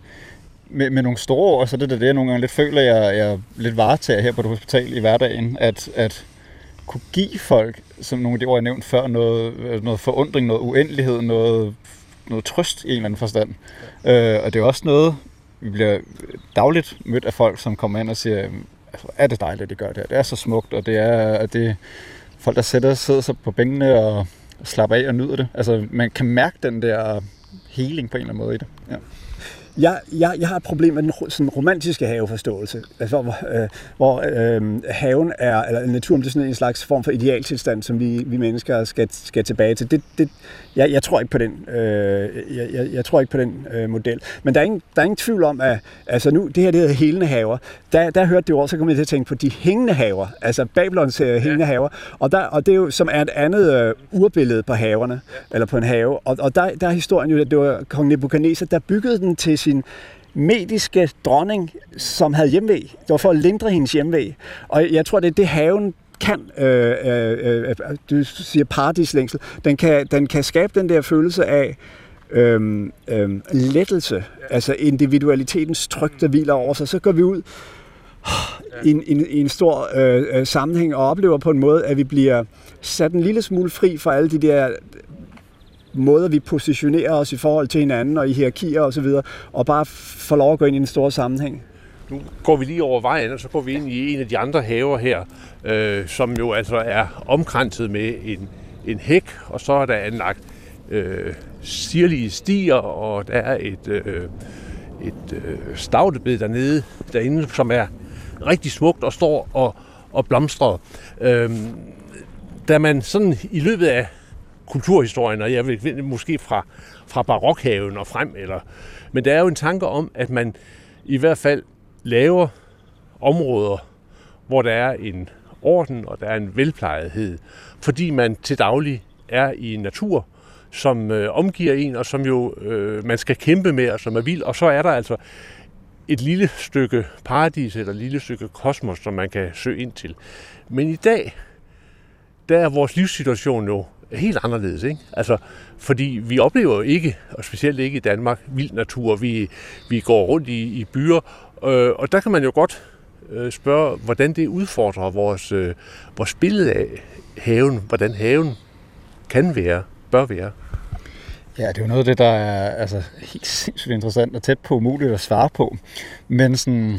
med, med nogle store ord, så det er det, jeg nogle gange lidt føler, jeg, jeg lidt varetager her på det hospital i hverdagen, at, at kunne give folk, som nogle af de ord, jeg nævnte før, noget, noget forundring, noget uendelighed, noget, noget trøst i en eller anden forstand. Øh, og det er også noget, vi bliver dagligt mødt af folk, som kommer ind og siger, altså, er det dejligt, at de gør det her? Det er så smukt, og det er, at det folk, der sætter, sidder sig på bænkene og slapper af og nyder det. Altså, man kan mærke den der healing på en eller anden måde i det. Ja. Jeg, jeg, jeg har et problem med den sådan romantiske haveforståelse, altså, hvor, øh, hvor øh, haven er, eller naturen er sådan en slags form for idealtilstand, som vi, vi mennesker skal, skal tilbage til. Det, det, jeg, jeg tror ikke på den, øh, jeg, jeg, jeg tror ikke på den øh, model. Men der er, ingen, der er ingen tvivl om, at altså nu, det her det hedder helende haver. Da, da jeg hørte det ord, så kom jeg til at tænke på de hængende haver, altså Babylons øh, hængende haver. Og, der, og det er jo, som er et andet øh, urbillede på haverne, eller på en have. Og, og der, der er historien jo, at det var kong Nebukadnesar, der byggede den til sin mediske dronning, som havde hjemve. Det var for at lindre hendes hjemve. Og jeg tror, det er det haven kan, øh, øh, øh, du siger paradislængsel, den kan, den kan skabe den der følelse af øh, øh, lettelse, altså individualitetens tryk, der hviler over sig. Så går vi ud i en, en, en stor øh, sammenhæng, og oplever på en måde, at vi bliver sat en lille smule fri fra alle de der måder, vi positionerer os i forhold til hinanden, og i hierarkier og så videre, og bare får lov at gå ind i en stor sammenhæng. Nu går vi lige over vejen, og så går vi ind i en af de andre haver her, øh, som jo altså er omkranset med en, en hæk, og så er der anlagt øh, sirlige stier, og der er et, øh, et øh, stavtebed dernede, derinde, som er rigtig smukt og står og, og blomstrer. Øh, da man sådan i løbet af kulturhistorien, og jeg vil måske fra, fra barokhaven og frem, eller, men der er jo en tanke om, at man i hvert fald laver områder, hvor der er en orden, og der er en velplejethed, fordi man til daglig er i en natur, som øh, omgiver en, og som jo øh, man skal kæmpe med, og som er vild, og så er der altså et lille stykke paradis, eller et lille stykke kosmos, som man kan søge ind til. Men i dag, der er vores livssituation jo helt anderledes, ikke? Altså, fordi vi oplever jo ikke, og specielt ikke i Danmark, vild natur. Vi, vi går rundt i, i byer, øh, og der kan man jo godt øh, spørge, hvordan det udfordrer vores, øh, vores billede af haven, hvordan haven kan være, bør være. Ja, det er jo noget af det, der er altså, helt sindssygt interessant og tæt på umuligt at svare på. Men sådan,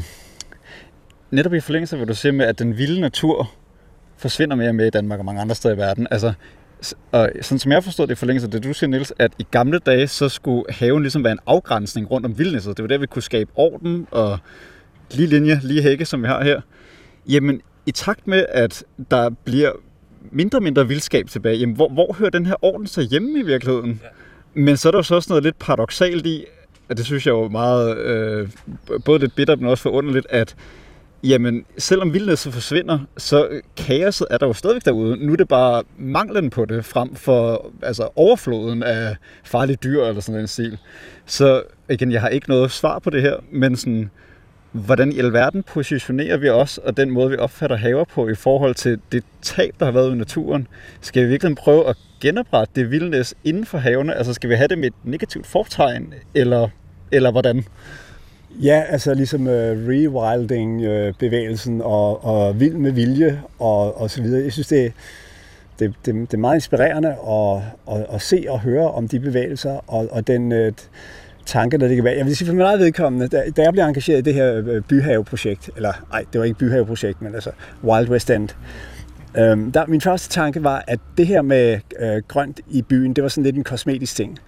netop i forlængelse af, hvad du siger med, at den vilde natur forsvinder mere og mere i Danmark og mange andre steder i verden. Altså, og sådan som jeg forstår det i forlængelse af det, du siger, Niels, at i gamle dage, så skulle haven ligesom være en afgrænsning rundt om vildnæsset. Det var der, vi kunne skabe orden og lige linje, lige hække, som vi har her. Jamen, i takt med, at der bliver mindre og mindre vildskab tilbage, jamen, hvor, hvor hører den her orden så hjemme i virkeligheden? Ja. Men så er der jo så også noget lidt paradoksalt i, og det synes jeg jo meget, øh, både lidt bittert, men også forunderligt, at jamen, selvom vildnæsset forsvinder, så kaoset er der jo stadigvæk derude. Nu er det bare manglen på det, frem for altså, overfloden af farlige dyr eller sådan en stil. Så igen, jeg har ikke noget svar på det her, men sådan, hvordan i alverden positionerer vi os, og den måde, vi opfatter haver på i forhold til det tab, der har været i naturen? Skal vi virkelig prøve at genoprette det vildnæs inden for havene? Altså, skal vi have det med et negativt fortegn, eller, eller hvordan? Ja, altså ligesom uh, rewilding-bevægelsen uh, og, og vild med vilje og, og så videre. Jeg synes, det, det, det, det er meget inspirerende at, at, at se og høre om de bevægelser og, og den uh, tanke, der det kan være. Jeg vil sige for mig vedkommende, da, da jeg blev engageret i det her byhaveprojekt, eller nej, det var ikke byhaveprojekt, men altså Wild West End, um, der, min første tanke var, at det her med uh, grønt i byen, det var sådan lidt en kosmetisk ting.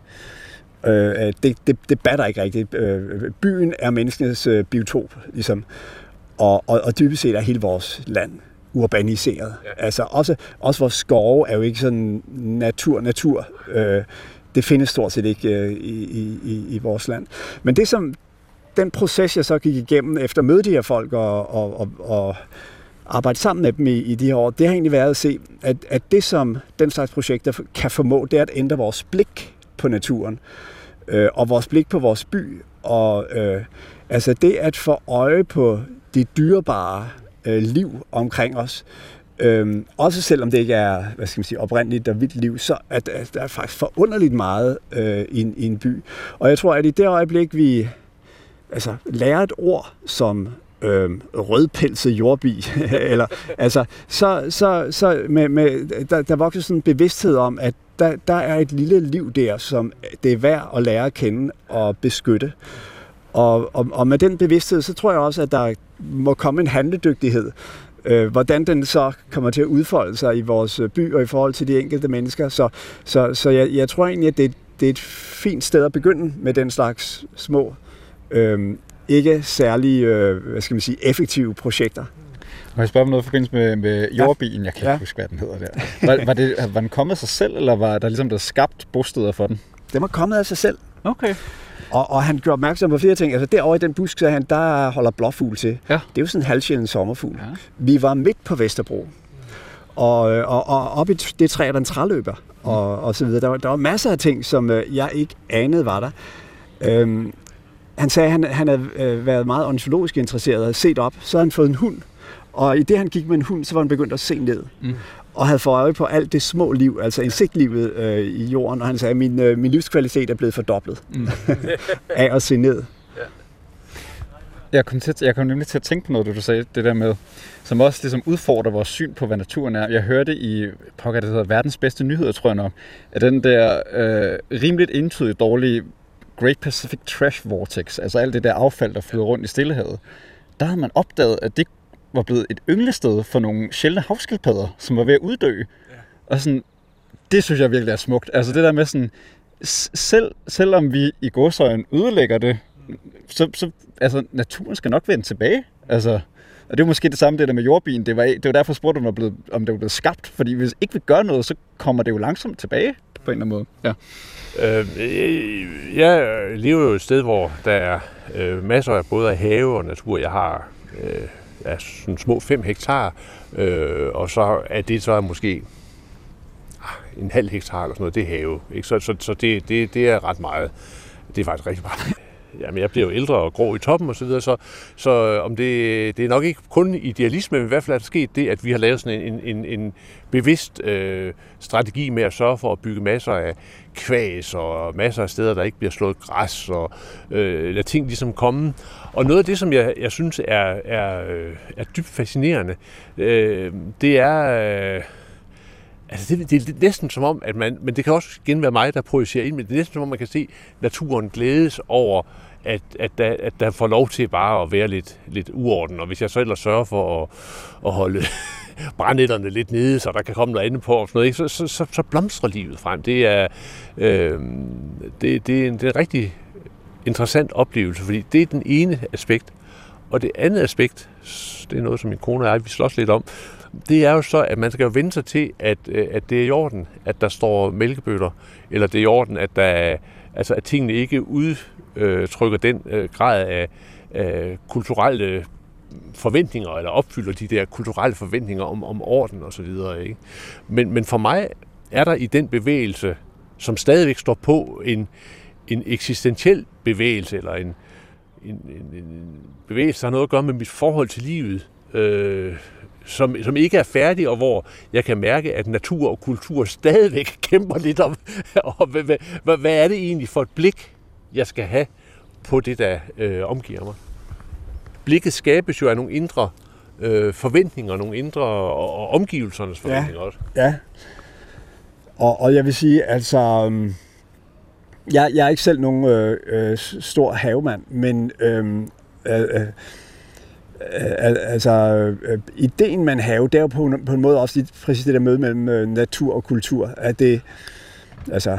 Øh, det, det, det batter ikke rigtigt. Øh, byen er menneskenes øh, biotop, ligesom. Og, og, og dybest set er hele vores land urbaniseret. Ja. Altså også, også vores skove er jo ikke sådan natur-natur. Øh, det findes stort set ikke øh, i, i, i vores land. Men det som, den proces, jeg så gik igennem efter at møde de her folk og, og, og, og arbejde sammen med dem i, i de her år, det har egentlig været at se, at, at det som den slags projekter kan formå, det er at ændre vores blik på naturen, øh, og vores blik på vores by, og øh, altså det at få øje på det dyrebare øh, liv omkring os, øh, også selvom det ikke er, hvad skal man sige, oprindeligt og vildt liv, så at, at der er faktisk forunderligt meget øh, i, i en by. Og jeg tror, at i det øjeblik, vi altså, lærer et ord som Øh, rødpelset jordbi, eller altså, så, så, så med, med, der, der vokser sådan en bevidsthed om, at der, der er et lille liv der, som det er værd at lære at kende og beskytte. Og, og, og med den bevidsthed, så tror jeg også, at der må komme en handledygtighed. Øh, hvordan den så kommer til at udfolde sig i vores by og i forhold til de enkelte mennesker. Så, så, så jeg, jeg tror egentlig, at det, det er et fint sted at begynde med den slags små øh, ikke særlig, øh, hvad skal man sige, effektive projekter. Må jeg spørge om noget i forbindelse med, med jordbilen? Jeg kan ikke ja. huske, hvad den hedder der. Var, var, det, var den kommet af sig selv, eller var der ligesom der skabt bosteder for den? Den var kommet af sig selv. Okay. Og, og han gjorde opmærksom på flere ting. Altså derovre i den busk, sagde han, der holder blåfugl til. Ja. Det er jo sådan en halvsjælden sommerfugl. Ja. Vi var midt på Vesterbro. Og, og, og oppe i det træ er der en træløber, og, og så videre. Der var, der var masser af ting, som øh, jeg ikke anede var der. Øhm, Han sagde, at han, han havde øh, været meget ornitologisk interesseret og havde set op. Så havde han fået en hund. Og i det, han gik med en hund, så var han begyndt at se ned. Mm. Og havde fået øje på alt det små liv, altså insektlivet øh, i jorden. Og han sagde, at min, øh, min livskvalitet er blevet fordoblet mm. af at se ned. Jeg kom, til, jeg kom nemlig til at tænke på noget, du sagde, det der med, som også ligesom udfordrer vores syn på, hvad naturen er. Jeg hørte i, pokker, det hedder Verdens Bedste Nyheder, tror jeg nok, at den der øh, rimeligt entydigt dårlige Great Pacific Trash Vortex, altså alt det der affald, der flyder rundt i Stillehavet, der havde man opdaget, at det var blevet et ynglested for nogle sjældne havskildpadder, som var ved at uddø. Ja. Og sådan, det synes jeg virkelig er smukt. Altså det der med sådan, selv, selvom vi i gåseøjne ødelægger det, så, så altså, naturen skal nok vende tilbage. Altså, og det er måske det samme det der med jordbien. Det var, det var derfor spurgte, om det, blevet, om det var blevet skabt. Fordi hvis ikke vi gør noget, så kommer det jo langsomt tilbage på en eller anden måde. Ja. Øh, jeg lever jo et sted, hvor der er øh, masser af både af have og natur. Jeg har øh, ja, sådan små fem hektar, øh, og så er det så måske ah, en halv hektar eller sådan noget, det er have. Ikke? Så, så, så det, det, det er ret meget. Det er faktisk rigtig meget. Jamen, jeg bliver jo ældre og grå i toppen og så videre, så, så om det, det er nok ikke kun idealisme, men i hvert fald er der sket det, at vi har lavet sådan en, en, en bevidst øh, strategi med at sørge for at bygge masser af kvæs og masser af steder, der ikke bliver slået græs og øh, lade ting ligesom komme. Og noget af det, som jeg, jeg synes er, er, er dybt fascinerende, øh, det er... Øh, Altså det, det er næsten som om, at man, men det kan også igen være mig, der projicerer ind, men det er næsten som om, man kan se naturen glædes over, at, at, der, at der får lov til bare at være lidt, lidt uorden. Og hvis jeg så ellers sørger for at, at holde brandnætterne lidt nede, så der kan komme noget andet på, og sådan noget, ikke? Så, så, så, så blomstrer livet frem. Det er, øh, det, det, er en, det er en rigtig interessant oplevelse, fordi det er den ene aspekt. Og det andet aspekt, det er noget, som min kone og jeg, vi slås lidt om, det er jo så, at man skal jo vende sig til, at, at det er i orden, at der står mælkebøtter, eller det er i orden, at, der, altså, at tingene ikke udtrykker den øh, grad af, af kulturelle forventninger, eller opfylder de der kulturelle forventninger om, om orden og så videre, ikke? Men, men for mig er der i den bevægelse, som stadigvæk står på, en, en eksistentiel bevægelse, eller en, en, en, en bevægelse, der har noget at gøre med mit forhold til livet, øh, Som, som ikke er færdig, og hvor jeg kan mærke, at natur og kultur stadigvæk kæmper lidt om, og hvad, hvad, hvad er det egentlig for et blik, jeg skal have på det, der øh, omgiver mig. Blikket skabes jo af nogle indre øh, forventninger, nogle indre og, og omgivelsernes forventninger ja, også. Ja, og, og jeg vil sige, altså, jeg, jeg er ikke selv nogen øh, øh, stor havemand, men øh, øh, altså, øh, ideen med en have, det er jo på, på en måde også lidt præcis det der møde mellem øh, natur og kultur. At det, altså,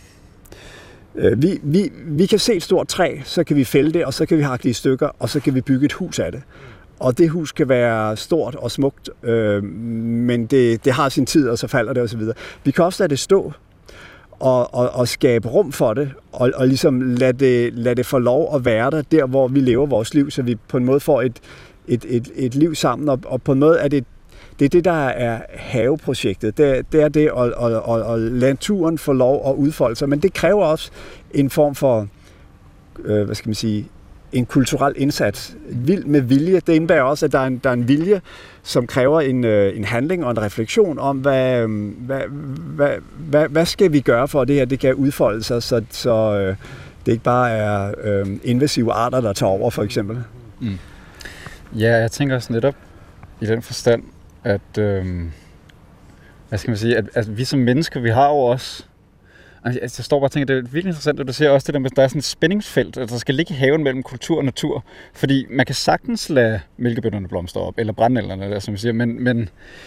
øh, vi, vi, vi kan se et stort træ, så kan vi fælde det, og så kan vi hakke det i stykker, og så kan vi bygge et hus af det. Og det hus kan være stort og smukt, øh, men det, det har sin tid, og så falder det osv. Vi kan også lade det stå, og, og, og skabe rum for det, og, og ligesom lade det, lade det få lov at være der, der hvor vi lever vores liv, så vi på en måde får et Et, et, et liv sammen, og, og på en måde er det det, er det der er haveprojektet. Det, det er det at, at, at, at lade naturen få lov at udfolde sig, men det kræver også en form for, øh, hvad skal man sige, en kulturel indsats. Vild med vilje. Det indebærer også, at der er en, der er en vilje, som kræver en, øh, en handling og en refleksion om, hvad, hvad, hvad, hvad, hvad skal vi gøre for, at det her det kan udfolde sig, så, så øh, det ikke bare er øh, invasive arter, der tager over, for eksempel. Mm. Ja, jeg tænker også netop i den forstand, at, øhm, hvad skal man sige, at, at vi som mennesker, vi har jo også, altså jeg står bare og tænker, det er virkelig interessant, at du ser også det der med, at der er sådan et spændingsfelt, at der skal ligge i haven mellem kultur og natur, fordi man kan sagtens lade mælkebøtterne blomstre op, eller brændenælderne der, som vi siger, men, men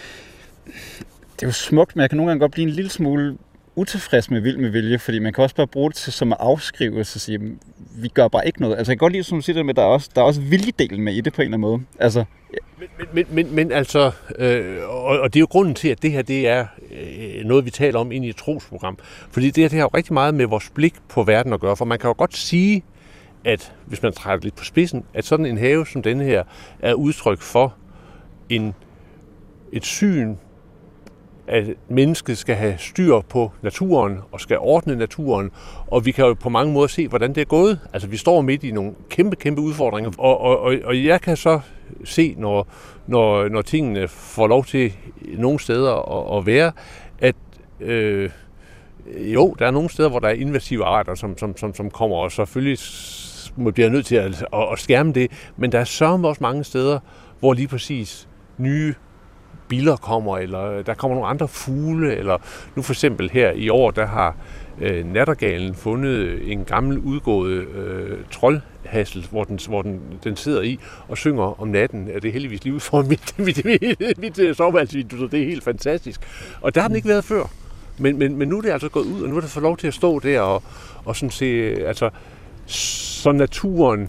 det er jo smukt, men jeg kan nogle gange godt blive en lille smule utilfreds med vild med vilje, fordi man kan også bare bruge det til som at afskrive, så sige, vi gør bare ikke noget. Altså jeg kan godt lide, som du siger det med, der er også, der er også viljedelen med i det på en eller anden måde. Altså, ja. men, men, men, men altså, øh, og, og det er jo grunden til, at det her, det er øh, noget, vi taler om inde i et trosprogram. Fordi det her, det har jo rigtig meget med vores blik på verden at gøre, for man kan jo godt sige, at hvis man træder lidt på spidsen, at sådan en have som denne her, er udtryk for en, et syn, at mennesket skal have styr på naturen og skal ordne naturen, og vi kan jo på mange måder se, hvordan det er gået. Altså, vi står midt i nogle kæmpe, kæmpe udfordringer, og, og, og, og jeg kan så se, når, når, når tingene får lov til nogle steder at, at være, at øh, jo, der er nogle steder, hvor der er invasive arter, som, som, som, som kommer, og selvfølgelig må blive nødt til at, at, at skærme det, men der er sørme også mange steder, hvor lige præcis nye biller kommer, eller der kommer nogle andre fugle, eller nu for eksempel her i år, der har øh, nattergalen fundet en gammel udgået øh, troldhassel, hvor, den, hvor den, den sidder i og synger om natten. Det er heldigvis lige ud foran mit, mit, mit, mit soveværelsesvindue, så det er helt fantastisk. Og der har den ikke været før. Men, men, men nu er det altså gået ud, og nu er det fået lov til at stå der og, og sådan se, altså, så naturen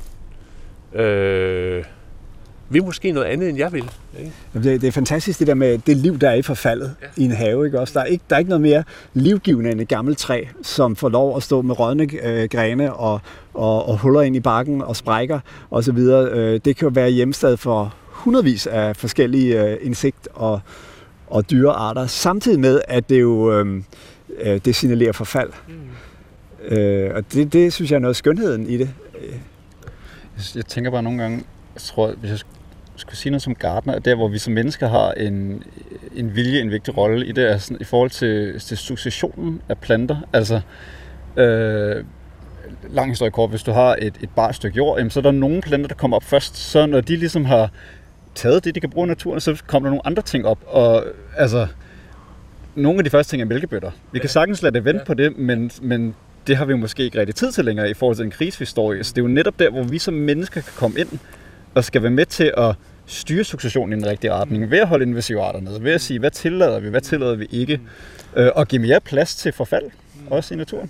øh, vil måske noget andet, end jeg vil. Ikke? Det, det er fantastisk, det der med det liv, der er i forfaldet ja. i en have. Ikke? Også, der, er ikke, der er ikke noget mere livgivende end et gammelt træ, som får lov at stå med rådne øh, grene og, og, og huller ind i bakken og sprækker osv. Øh, det kan jo være hjemsted for hundredvis af forskellige øh, insekt- og, og dyrearter, samtidig med, at det jo øh, det signalerer forfald. Mm. Øh, og det, det synes jeg er noget af skønheden i det. Jeg tænker bare nogle gange, jeg tror, hvis jeg skulle sige noget som gartner, at der, hvor vi som mennesker har en, en vilje, en vigtig rolle i det, er sådan, i forhold til, til successionen af planter. Altså, øh, lang historie kort, hvis du har et, et bare stykke jord, jamen, så er der nogle planter, der kommer op først. Så når de ligesom har taget det, de kan bruge i naturen, så kommer der nogle andre ting op. Og altså, nogle af de første ting er mælkebøtter. Vi kan sagtens lade det vente på det, men, men det har vi måske ikke rigtig tid til længere i forhold til en krise, vi står i. Så det er jo netop der, hvor vi som mennesker kan komme ind og skal være med til at styre successionen i den rigtige retning, ved at holde invasive arter nede, ved at sige, hvad tillader vi, hvad tillader vi ikke, og give mere plads til forfald, også i naturen.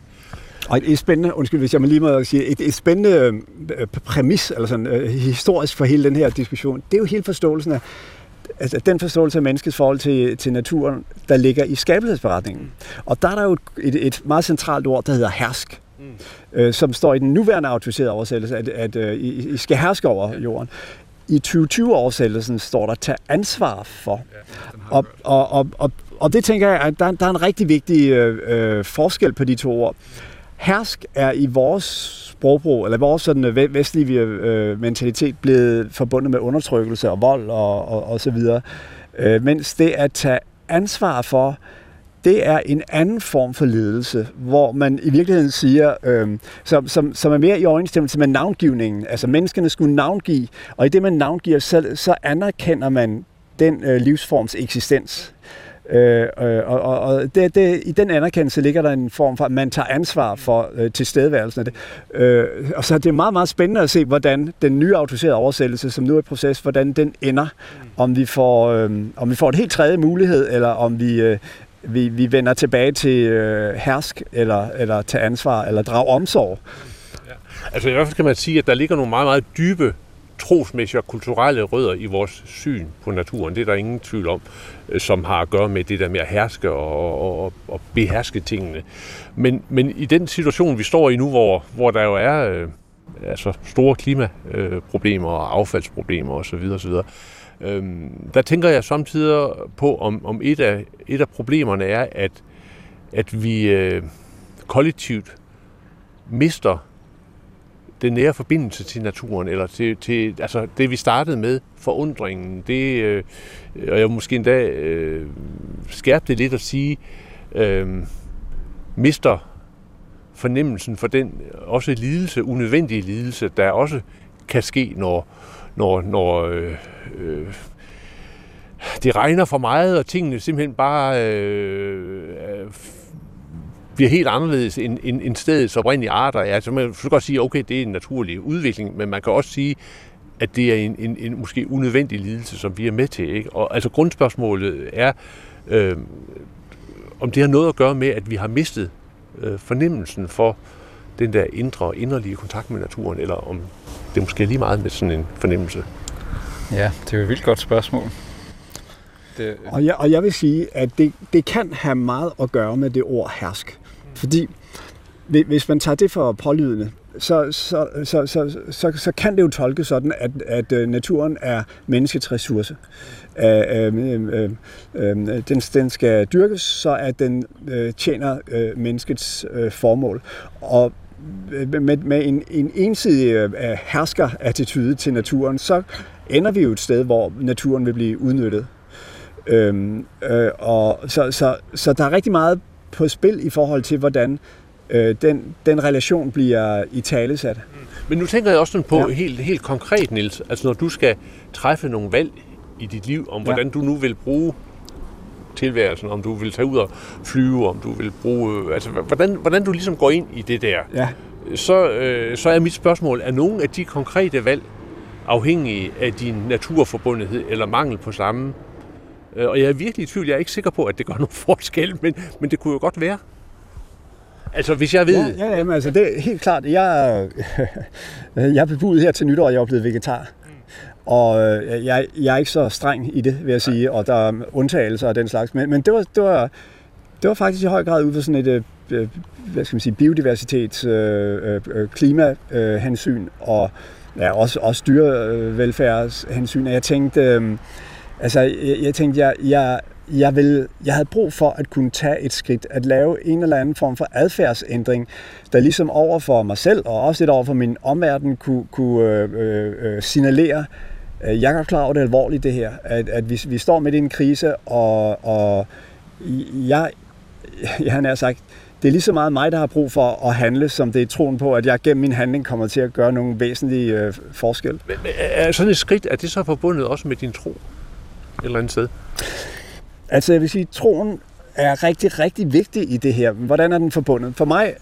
Og et spændende, undskyld, hvis jeg må lige må sige, et, et spændende præmis, eller sådan, uh, historisk for hele den her diskussion, det er jo hele forståelsen af, altså den forståelse af menneskets forhold til, til naturen, der ligger i skabelsesberetningen. Og der er der jo et, et meget centralt ord, der hedder hersk, mm. øh, som står i den nuværende autoriserede oversættelse, at, at uh, I, I skal herske over jorden. I tyve tyve-oversættelsen står der, tag ansvar for. Og, og, og, og, og det tænker jeg, at der, der er en rigtig vigtig øh, forskel på de to ord. Hersk er i vores sprogbrug, eller vores sådan vestlige øh, mentalitet blevet forbundet med undertrykkelse og vold og, og, og så videre. Øh, mens det at tage ansvar for, det er en anden form for ledelse, hvor man i virkeligheden siger, øh, som, som, som er mere i overensstemmelse med navngivningen. Altså menneskene skulle navngive, og i det man navngiver selv, så anerkender man den øh, livsforms eksistens. Øh, og og, og det, det, i den anerkendelse ligger der en form for, at man tager ansvar for øh, tilstedeværelsen af det. Øh, og så er det meget, meget spændende at se, hvordan den nye autoriserede oversættelse, som nu er i proces, hvordan den ender. Om vi får, øh, om vi får et helt tredje mulighed, eller om vi, øh, vi, vi vender tilbage til øh, hersk, eller, eller tage ansvar, eller drage omsorg. Ja. Altså i hvert fald kan man sige, at der ligger nogle meget, meget dybe trosmæssige og kulturelle rødder i vores syn på naturen. Det er der ingen tvivl om, som har at gøre med det der med at herske og, og, og beherske tingene. Men, men i den situation, vi står i nu, hvor, hvor der jo er øh, altså store klimaproblemer og affaldsproblemer osv., osv., øh, der tænker jeg samtidig på, om, om et, af, et af problemerne er, at, at vi øh, kollektivt mister den nære forbindelse til naturen, eller til, til altså det, vi startede med, forundringen, det, øh, og jeg måske endda øh, skærpe det lidt at sige, øh, mister fornemmelsen for den også lidelse, unødvendige lidelse, der også kan ske, når, når, når øh, øh, det regner for meget, og tingene simpelthen bare øh, bliver helt anderledes end, end, end stedets oprindelige arter er. Altså man kan godt sige, okay, det er en naturlig udvikling, men man kan også sige, at det er en, en, en måske unødvendig lidelse, som vi er med til. Ikke? Og altså grundspørgsmålet er, øh, om det har noget at gøre med, at vi har mistet øh, fornemmelsen for den der indre, inderlige kontakt med naturen, eller om det måske er lige meget med sådan en fornemmelse. Ja, det er jo et vildt godt spørgsmål. Det... Og, jeg, og jeg vil sige, at det, det kan have meget at gøre med det ord hersk. Fordi hvis man tager det for pålydende, så, så, så, så, så, så kan det jo tolkes sådan, at, at naturen er menneskets ressource. Øh, øh, øh, den, den skal dyrkes, så at den øh, tjener øh, menneskets øh, formål. Og med, med en, en ensidig øh, hersker-attitude til naturen, så ender vi jo et sted, hvor naturen vil blive udnyttet. Øhm, øh, og så, så, så der er rigtig meget på spil i forhold til, hvordan øh, den, den relation bliver italesat. Men nu tænker jeg også sådan på Ja. helt, helt konkret, Niels, altså når du skal træffe nogle valg i dit liv, om hvordan Ja. du nu vil bruge tilværelsen, om du vil tage ud og flyve, om du vil bruge, altså hvordan, hvordan du ligesom går ind i det der, Ja. så, øh, så er mit spørgsmål, er nogle af de konkrete valg afhængige af din naturforbundethed eller mangel på samme? Øh, og jeg er virkelig i tvivl, jeg er ikke sikker på, at det gør nogen forskel, men, men det kunne jo godt være. Altså hvis jeg ved... Ja, ja, jamen, altså det er helt klart. Jeg, jeg bebudede her til nytår, at jeg er blevet vegetar. Og øh, jeg, jeg er ikke så streng i det, vil jeg sige, og der er undtagelser og den slags. Men, men det, var, det, var, det var faktisk i høj grad ud for sådan et øh, hvad skal man sige, biodiversitets, øh, øh, klimahensyn og ja, også, også dyrevelfærdshensyn. Jeg tænkte, øh, altså, jeg, jeg tænkte, jeg, jeg Jeg, vil, jeg havde brug for at kunne tage et skridt, at lave en eller anden form for adfærdsændring, der ligesom over for mig selv, og også lidt over for min omverden, kunne, kunne øh, øh, signalere, øh, jeg er klar over det alvorligt det her, at, at vi, vi står midt i en krise, og, og jeg, jeg har nær sagt, det er lige så meget mig, der har brug for at handle, som det er troen på, at jeg gennem min handling kommer til at gøre nogle væsentlige øh, forskel. Men, er sådan et skridt, er det så forbundet også med din tro et eller andet sted? Altså jeg vil sige, troen er rigtig, rigtig vigtig i det her. Hvordan er den forbundet? For mig,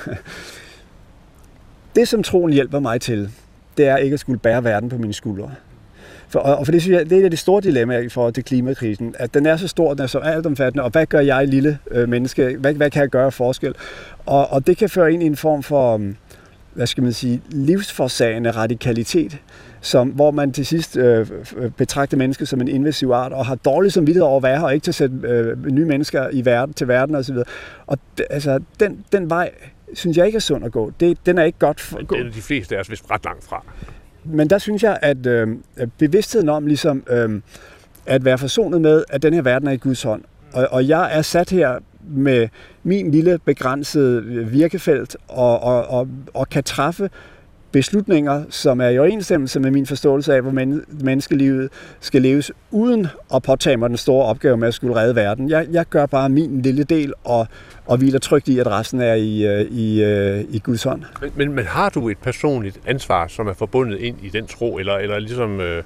det som troen hjælper mig til, det er ikke at skulle bære verden på mine skuldre. For, og for det synes jeg, det er et af de store dilemmaer i forhold til klimakrisen, at den er så stor, den er så altomfattende, og hvad gør jeg, lille øh, menneske? Hvad, hvad kan jeg gøre forskel? Og, og det kan føre ind i en form for, hvad skal man sige, livsforsagende radikalitet, som, hvor man til sidst øh, betragter mennesket som en invasiv art, og har dårligt samvittighed over at være her, og ikke til at sætte øh, nye mennesker i verden, til verden osv. Og d- altså, den, den vej, synes jeg ikke er sund at gå. Det, den er ikke godt for at gå. Den er de fleste af os vist ret langt fra. Men der synes jeg, at øh, bevidstheden om ligesom, øh, at være forsonet med, at den her verden er i Guds hånd, og, og jeg er sat her med min lille begrænsede virkefelt, og, og, og, og kan træffe beslutninger, som er i overensstemmelse med min forståelse af, hvor men- menneskelivet skal leves, uden at påtage mig den store opgave med at skulle redde verden. Jeg, jeg gør bare min lille del, og, og hviler trygt i, at resten er i, i, i Guds hånd. Men, men, men har du et personligt ansvar, som er forbundet ind i den tro, eller, eller ligesom... Øh...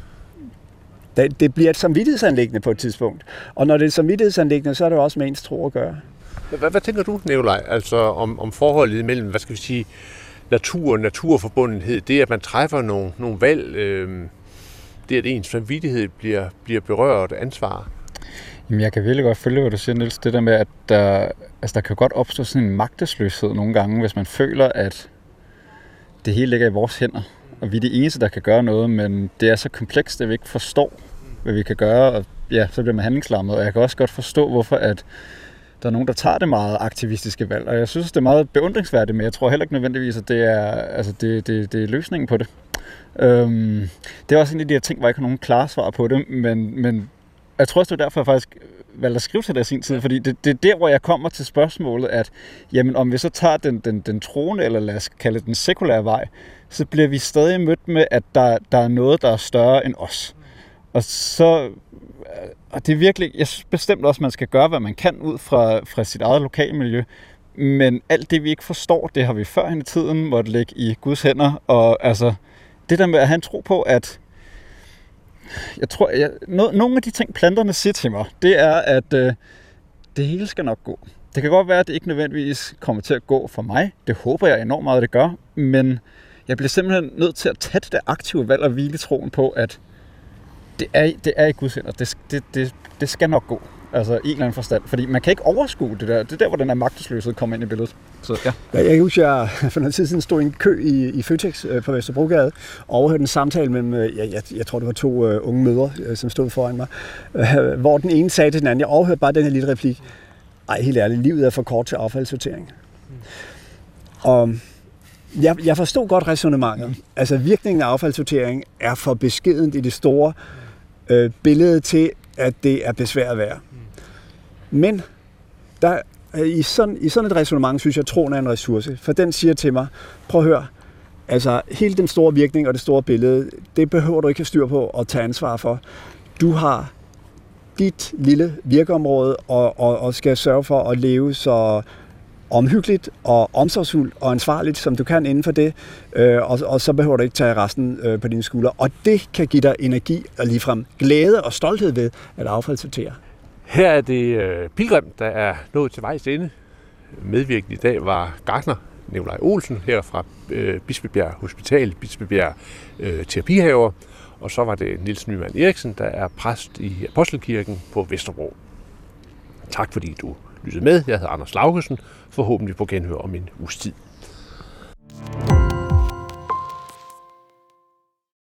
Det, det bliver et samvittighedsanliggende på et tidspunkt. Og når det er et samvittighedsanliggende, så er det også med ens tro at gøre. Hvad, hvad tænker du, Nikolaj, altså om, om forholdet mellem, hvad skal vi sige, natur og naturforbundenhed, det at man træffer nogle, nogle valg, øh, det at ens samvittighed bliver, bliver berørt ansvar? Jamen, jeg kan virkelig godt følge, hvad du siger, Niels. Det der med, at der, altså, der kan godt opstå sådan en magtesløshed nogle gange, hvis man føler, at det hele ligger i vores hænder, og vi er de eneste, der kan gøre noget, men det er så komplekst, at vi ikke forstår, hvad vi kan gøre, og ja, så bliver man handlingslammet, og jeg kan også godt forstå, hvorfor at der er nogen, der tager det meget aktivistiske valg, og jeg synes, det er meget beundringsværdigt, men jeg tror heller ikke nødvendigvis, at det er, altså det, det, det er løsningen på det. Øhm, det er også en af de her ting, hvor jeg ikke har nogen klare svar på det, men, men jeg tror også, det er derfor, jeg faktisk valgte at skrive til det i sin tid, fordi det, det er der, hvor jeg kommer til spørgsmålet, at jamen, om vi så tager den, den, den troende, eller lad os kalde den sekulære vej, så bliver vi stadig mødt med, at der, der er noget, der er større end os. Og så, og det er virkelig, jeg synes bestemt også, at man skal gøre, hvad man kan ud fra, fra sit eget lokalmiljø, men alt det, vi ikke forstår, det har vi førhen i tiden måtte ligge i Guds hænder, og altså, det der med at have en tro på, at jeg tror, jeg, no, nogle af de ting, planterne siger til mig, det er, at øh, det hele skal nok gå. Det kan godt være, at det ikke nødvendigvis kommer til at gå for mig. Det håber jeg enormt meget, at det gør, men jeg bliver simpelthen nødt til at tage det aktive valg og hvile troen på, at det er, det er i Guds hænder. Det, det, det, det skal nok gå. Altså i en eller anden forstand. Fordi man kan ikke overskue det der. Det er der, hvor den her magtesløshed kommer ind i billedet. Så, ja. Jeg kan huske, at jeg for noget tid siden stod i en kø i, i Føtex på Vesterbrogade og overhørte en samtale mellem, jeg, jeg, jeg tror det var to uh, unge mødre, som stod foran mig, uh, hvor den ene sagde til den anden, jeg overhørte bare den her lille replik, ej helt ærligt, livet er for kort til affaldssortering. Mm. Og jeg, jeg forstod godt ræsonnementet. Altså virkningen af affaldssortering er for beskedent i det store øh, billede til, at det er besvært værd. Men der, i, sådan, i sådan et ræsonnement synes jeg, at troen er en ressource. For den siger til mig, prøv at høre, altså hele den store virkning og det store billede, det behøver du ikke have styr på at tage ansvar for. Du har dit lille virkeområde og, og, og skal sørge for at leve så omhyggeligt og omsorgsfuldt og ansvarligt, som du kan inden for det, øh, og, og så behøver du ikke tage resten øh, på dine skuldre. Og det kan give dig energi og ligefrem glæde og stolthed ved at affaldssortere. Her er det øh, Pilgrim, der er nået til vejs ende. Medvirkende i dag var gartner Nikolaj Olsen her fra øh, Bispebjerg Hospital, Bispebjerg øh, Terapihaver, og så var det Niels Nyman Eriksen, der er præst i Apostelkirken på Vesterbro. Tak fordi du lyttede med. Jeg hedder Anders Laugesen. Forhåbentlig på genhør om en uges tid.